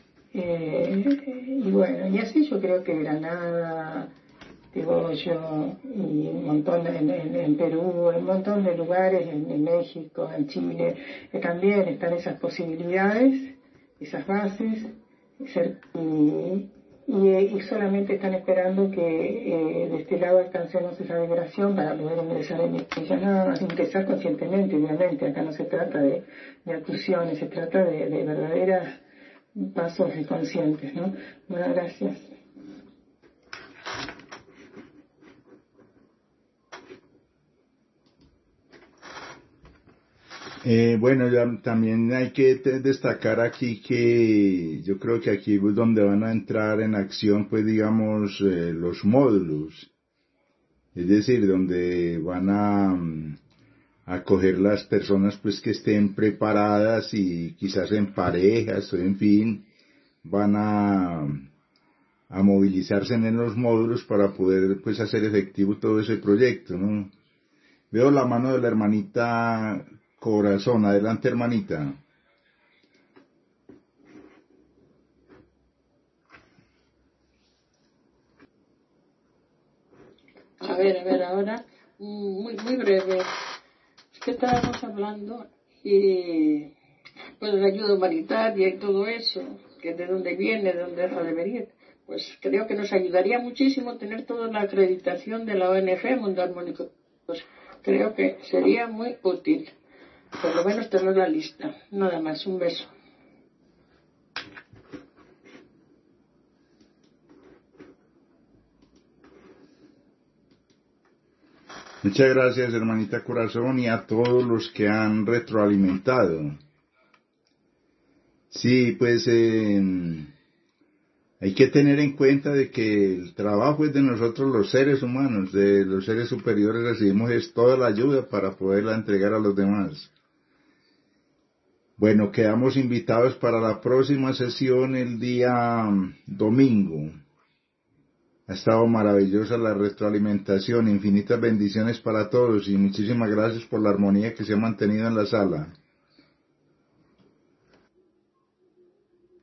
Eh, y bueno, y así yo creo que Granada, Tegollo y un montón en, en, en Perú, en un montón de lugares, en, en México, en Chile, que también están esas posibilidades, esas bases, ser, y, y, y solamente están esperando que eh, de este lado alcancemos esa vibración para poder ingresar en ella, nada más ingresar conscientemente, obviamente. Acá no se trata de, de actuaciones, se trata de, de verdaderos pasos conscientes, ¿no? Bueno, gracias. Eh, bueno, ya también hay que te- destacar aquí que yo creo que aquí es donde van a entrar en acción, pues digamos, eh, los módulos, es decir, donde van a mm, acoger las personas pues que estén preparadas y quizás en parejas o en fin, van a, a movilizarse en los módulos para poder pues hacer efectivo todo ese proyecto, ¿no? Veo la mano de la hermanita Corazón. Adelante, hermanita. A ver, a ver, ahora, muy, muy breve. que estábamos hablando y pues la ayuda humanitaria y todo eso, que de dónde viene, de dónde debería, pues creo que nos ayudaría muchísimo tener toda la acreditación de la O N G Mundo Armónico. Pues creo que sería muy útil, por lo menos tener la lista. Nada más, un beso. Muchas gracias, hermanita Corazón, y a todos los que han retroalimentado. Sí, pues eh, hay que tener en cuenta de que el trabajo es de nosotros los seres humanos, de los seres superiores recibimos es toda la ayuda para poderla entregar a los demás. Bueno, quedamos invitados para la próxima sesión el día domingo. Ha estado maravillosa la retroalimentación, infinitas bendiciones para todos y muchísimas gracias por la armonía que se ha mantenido en la sala.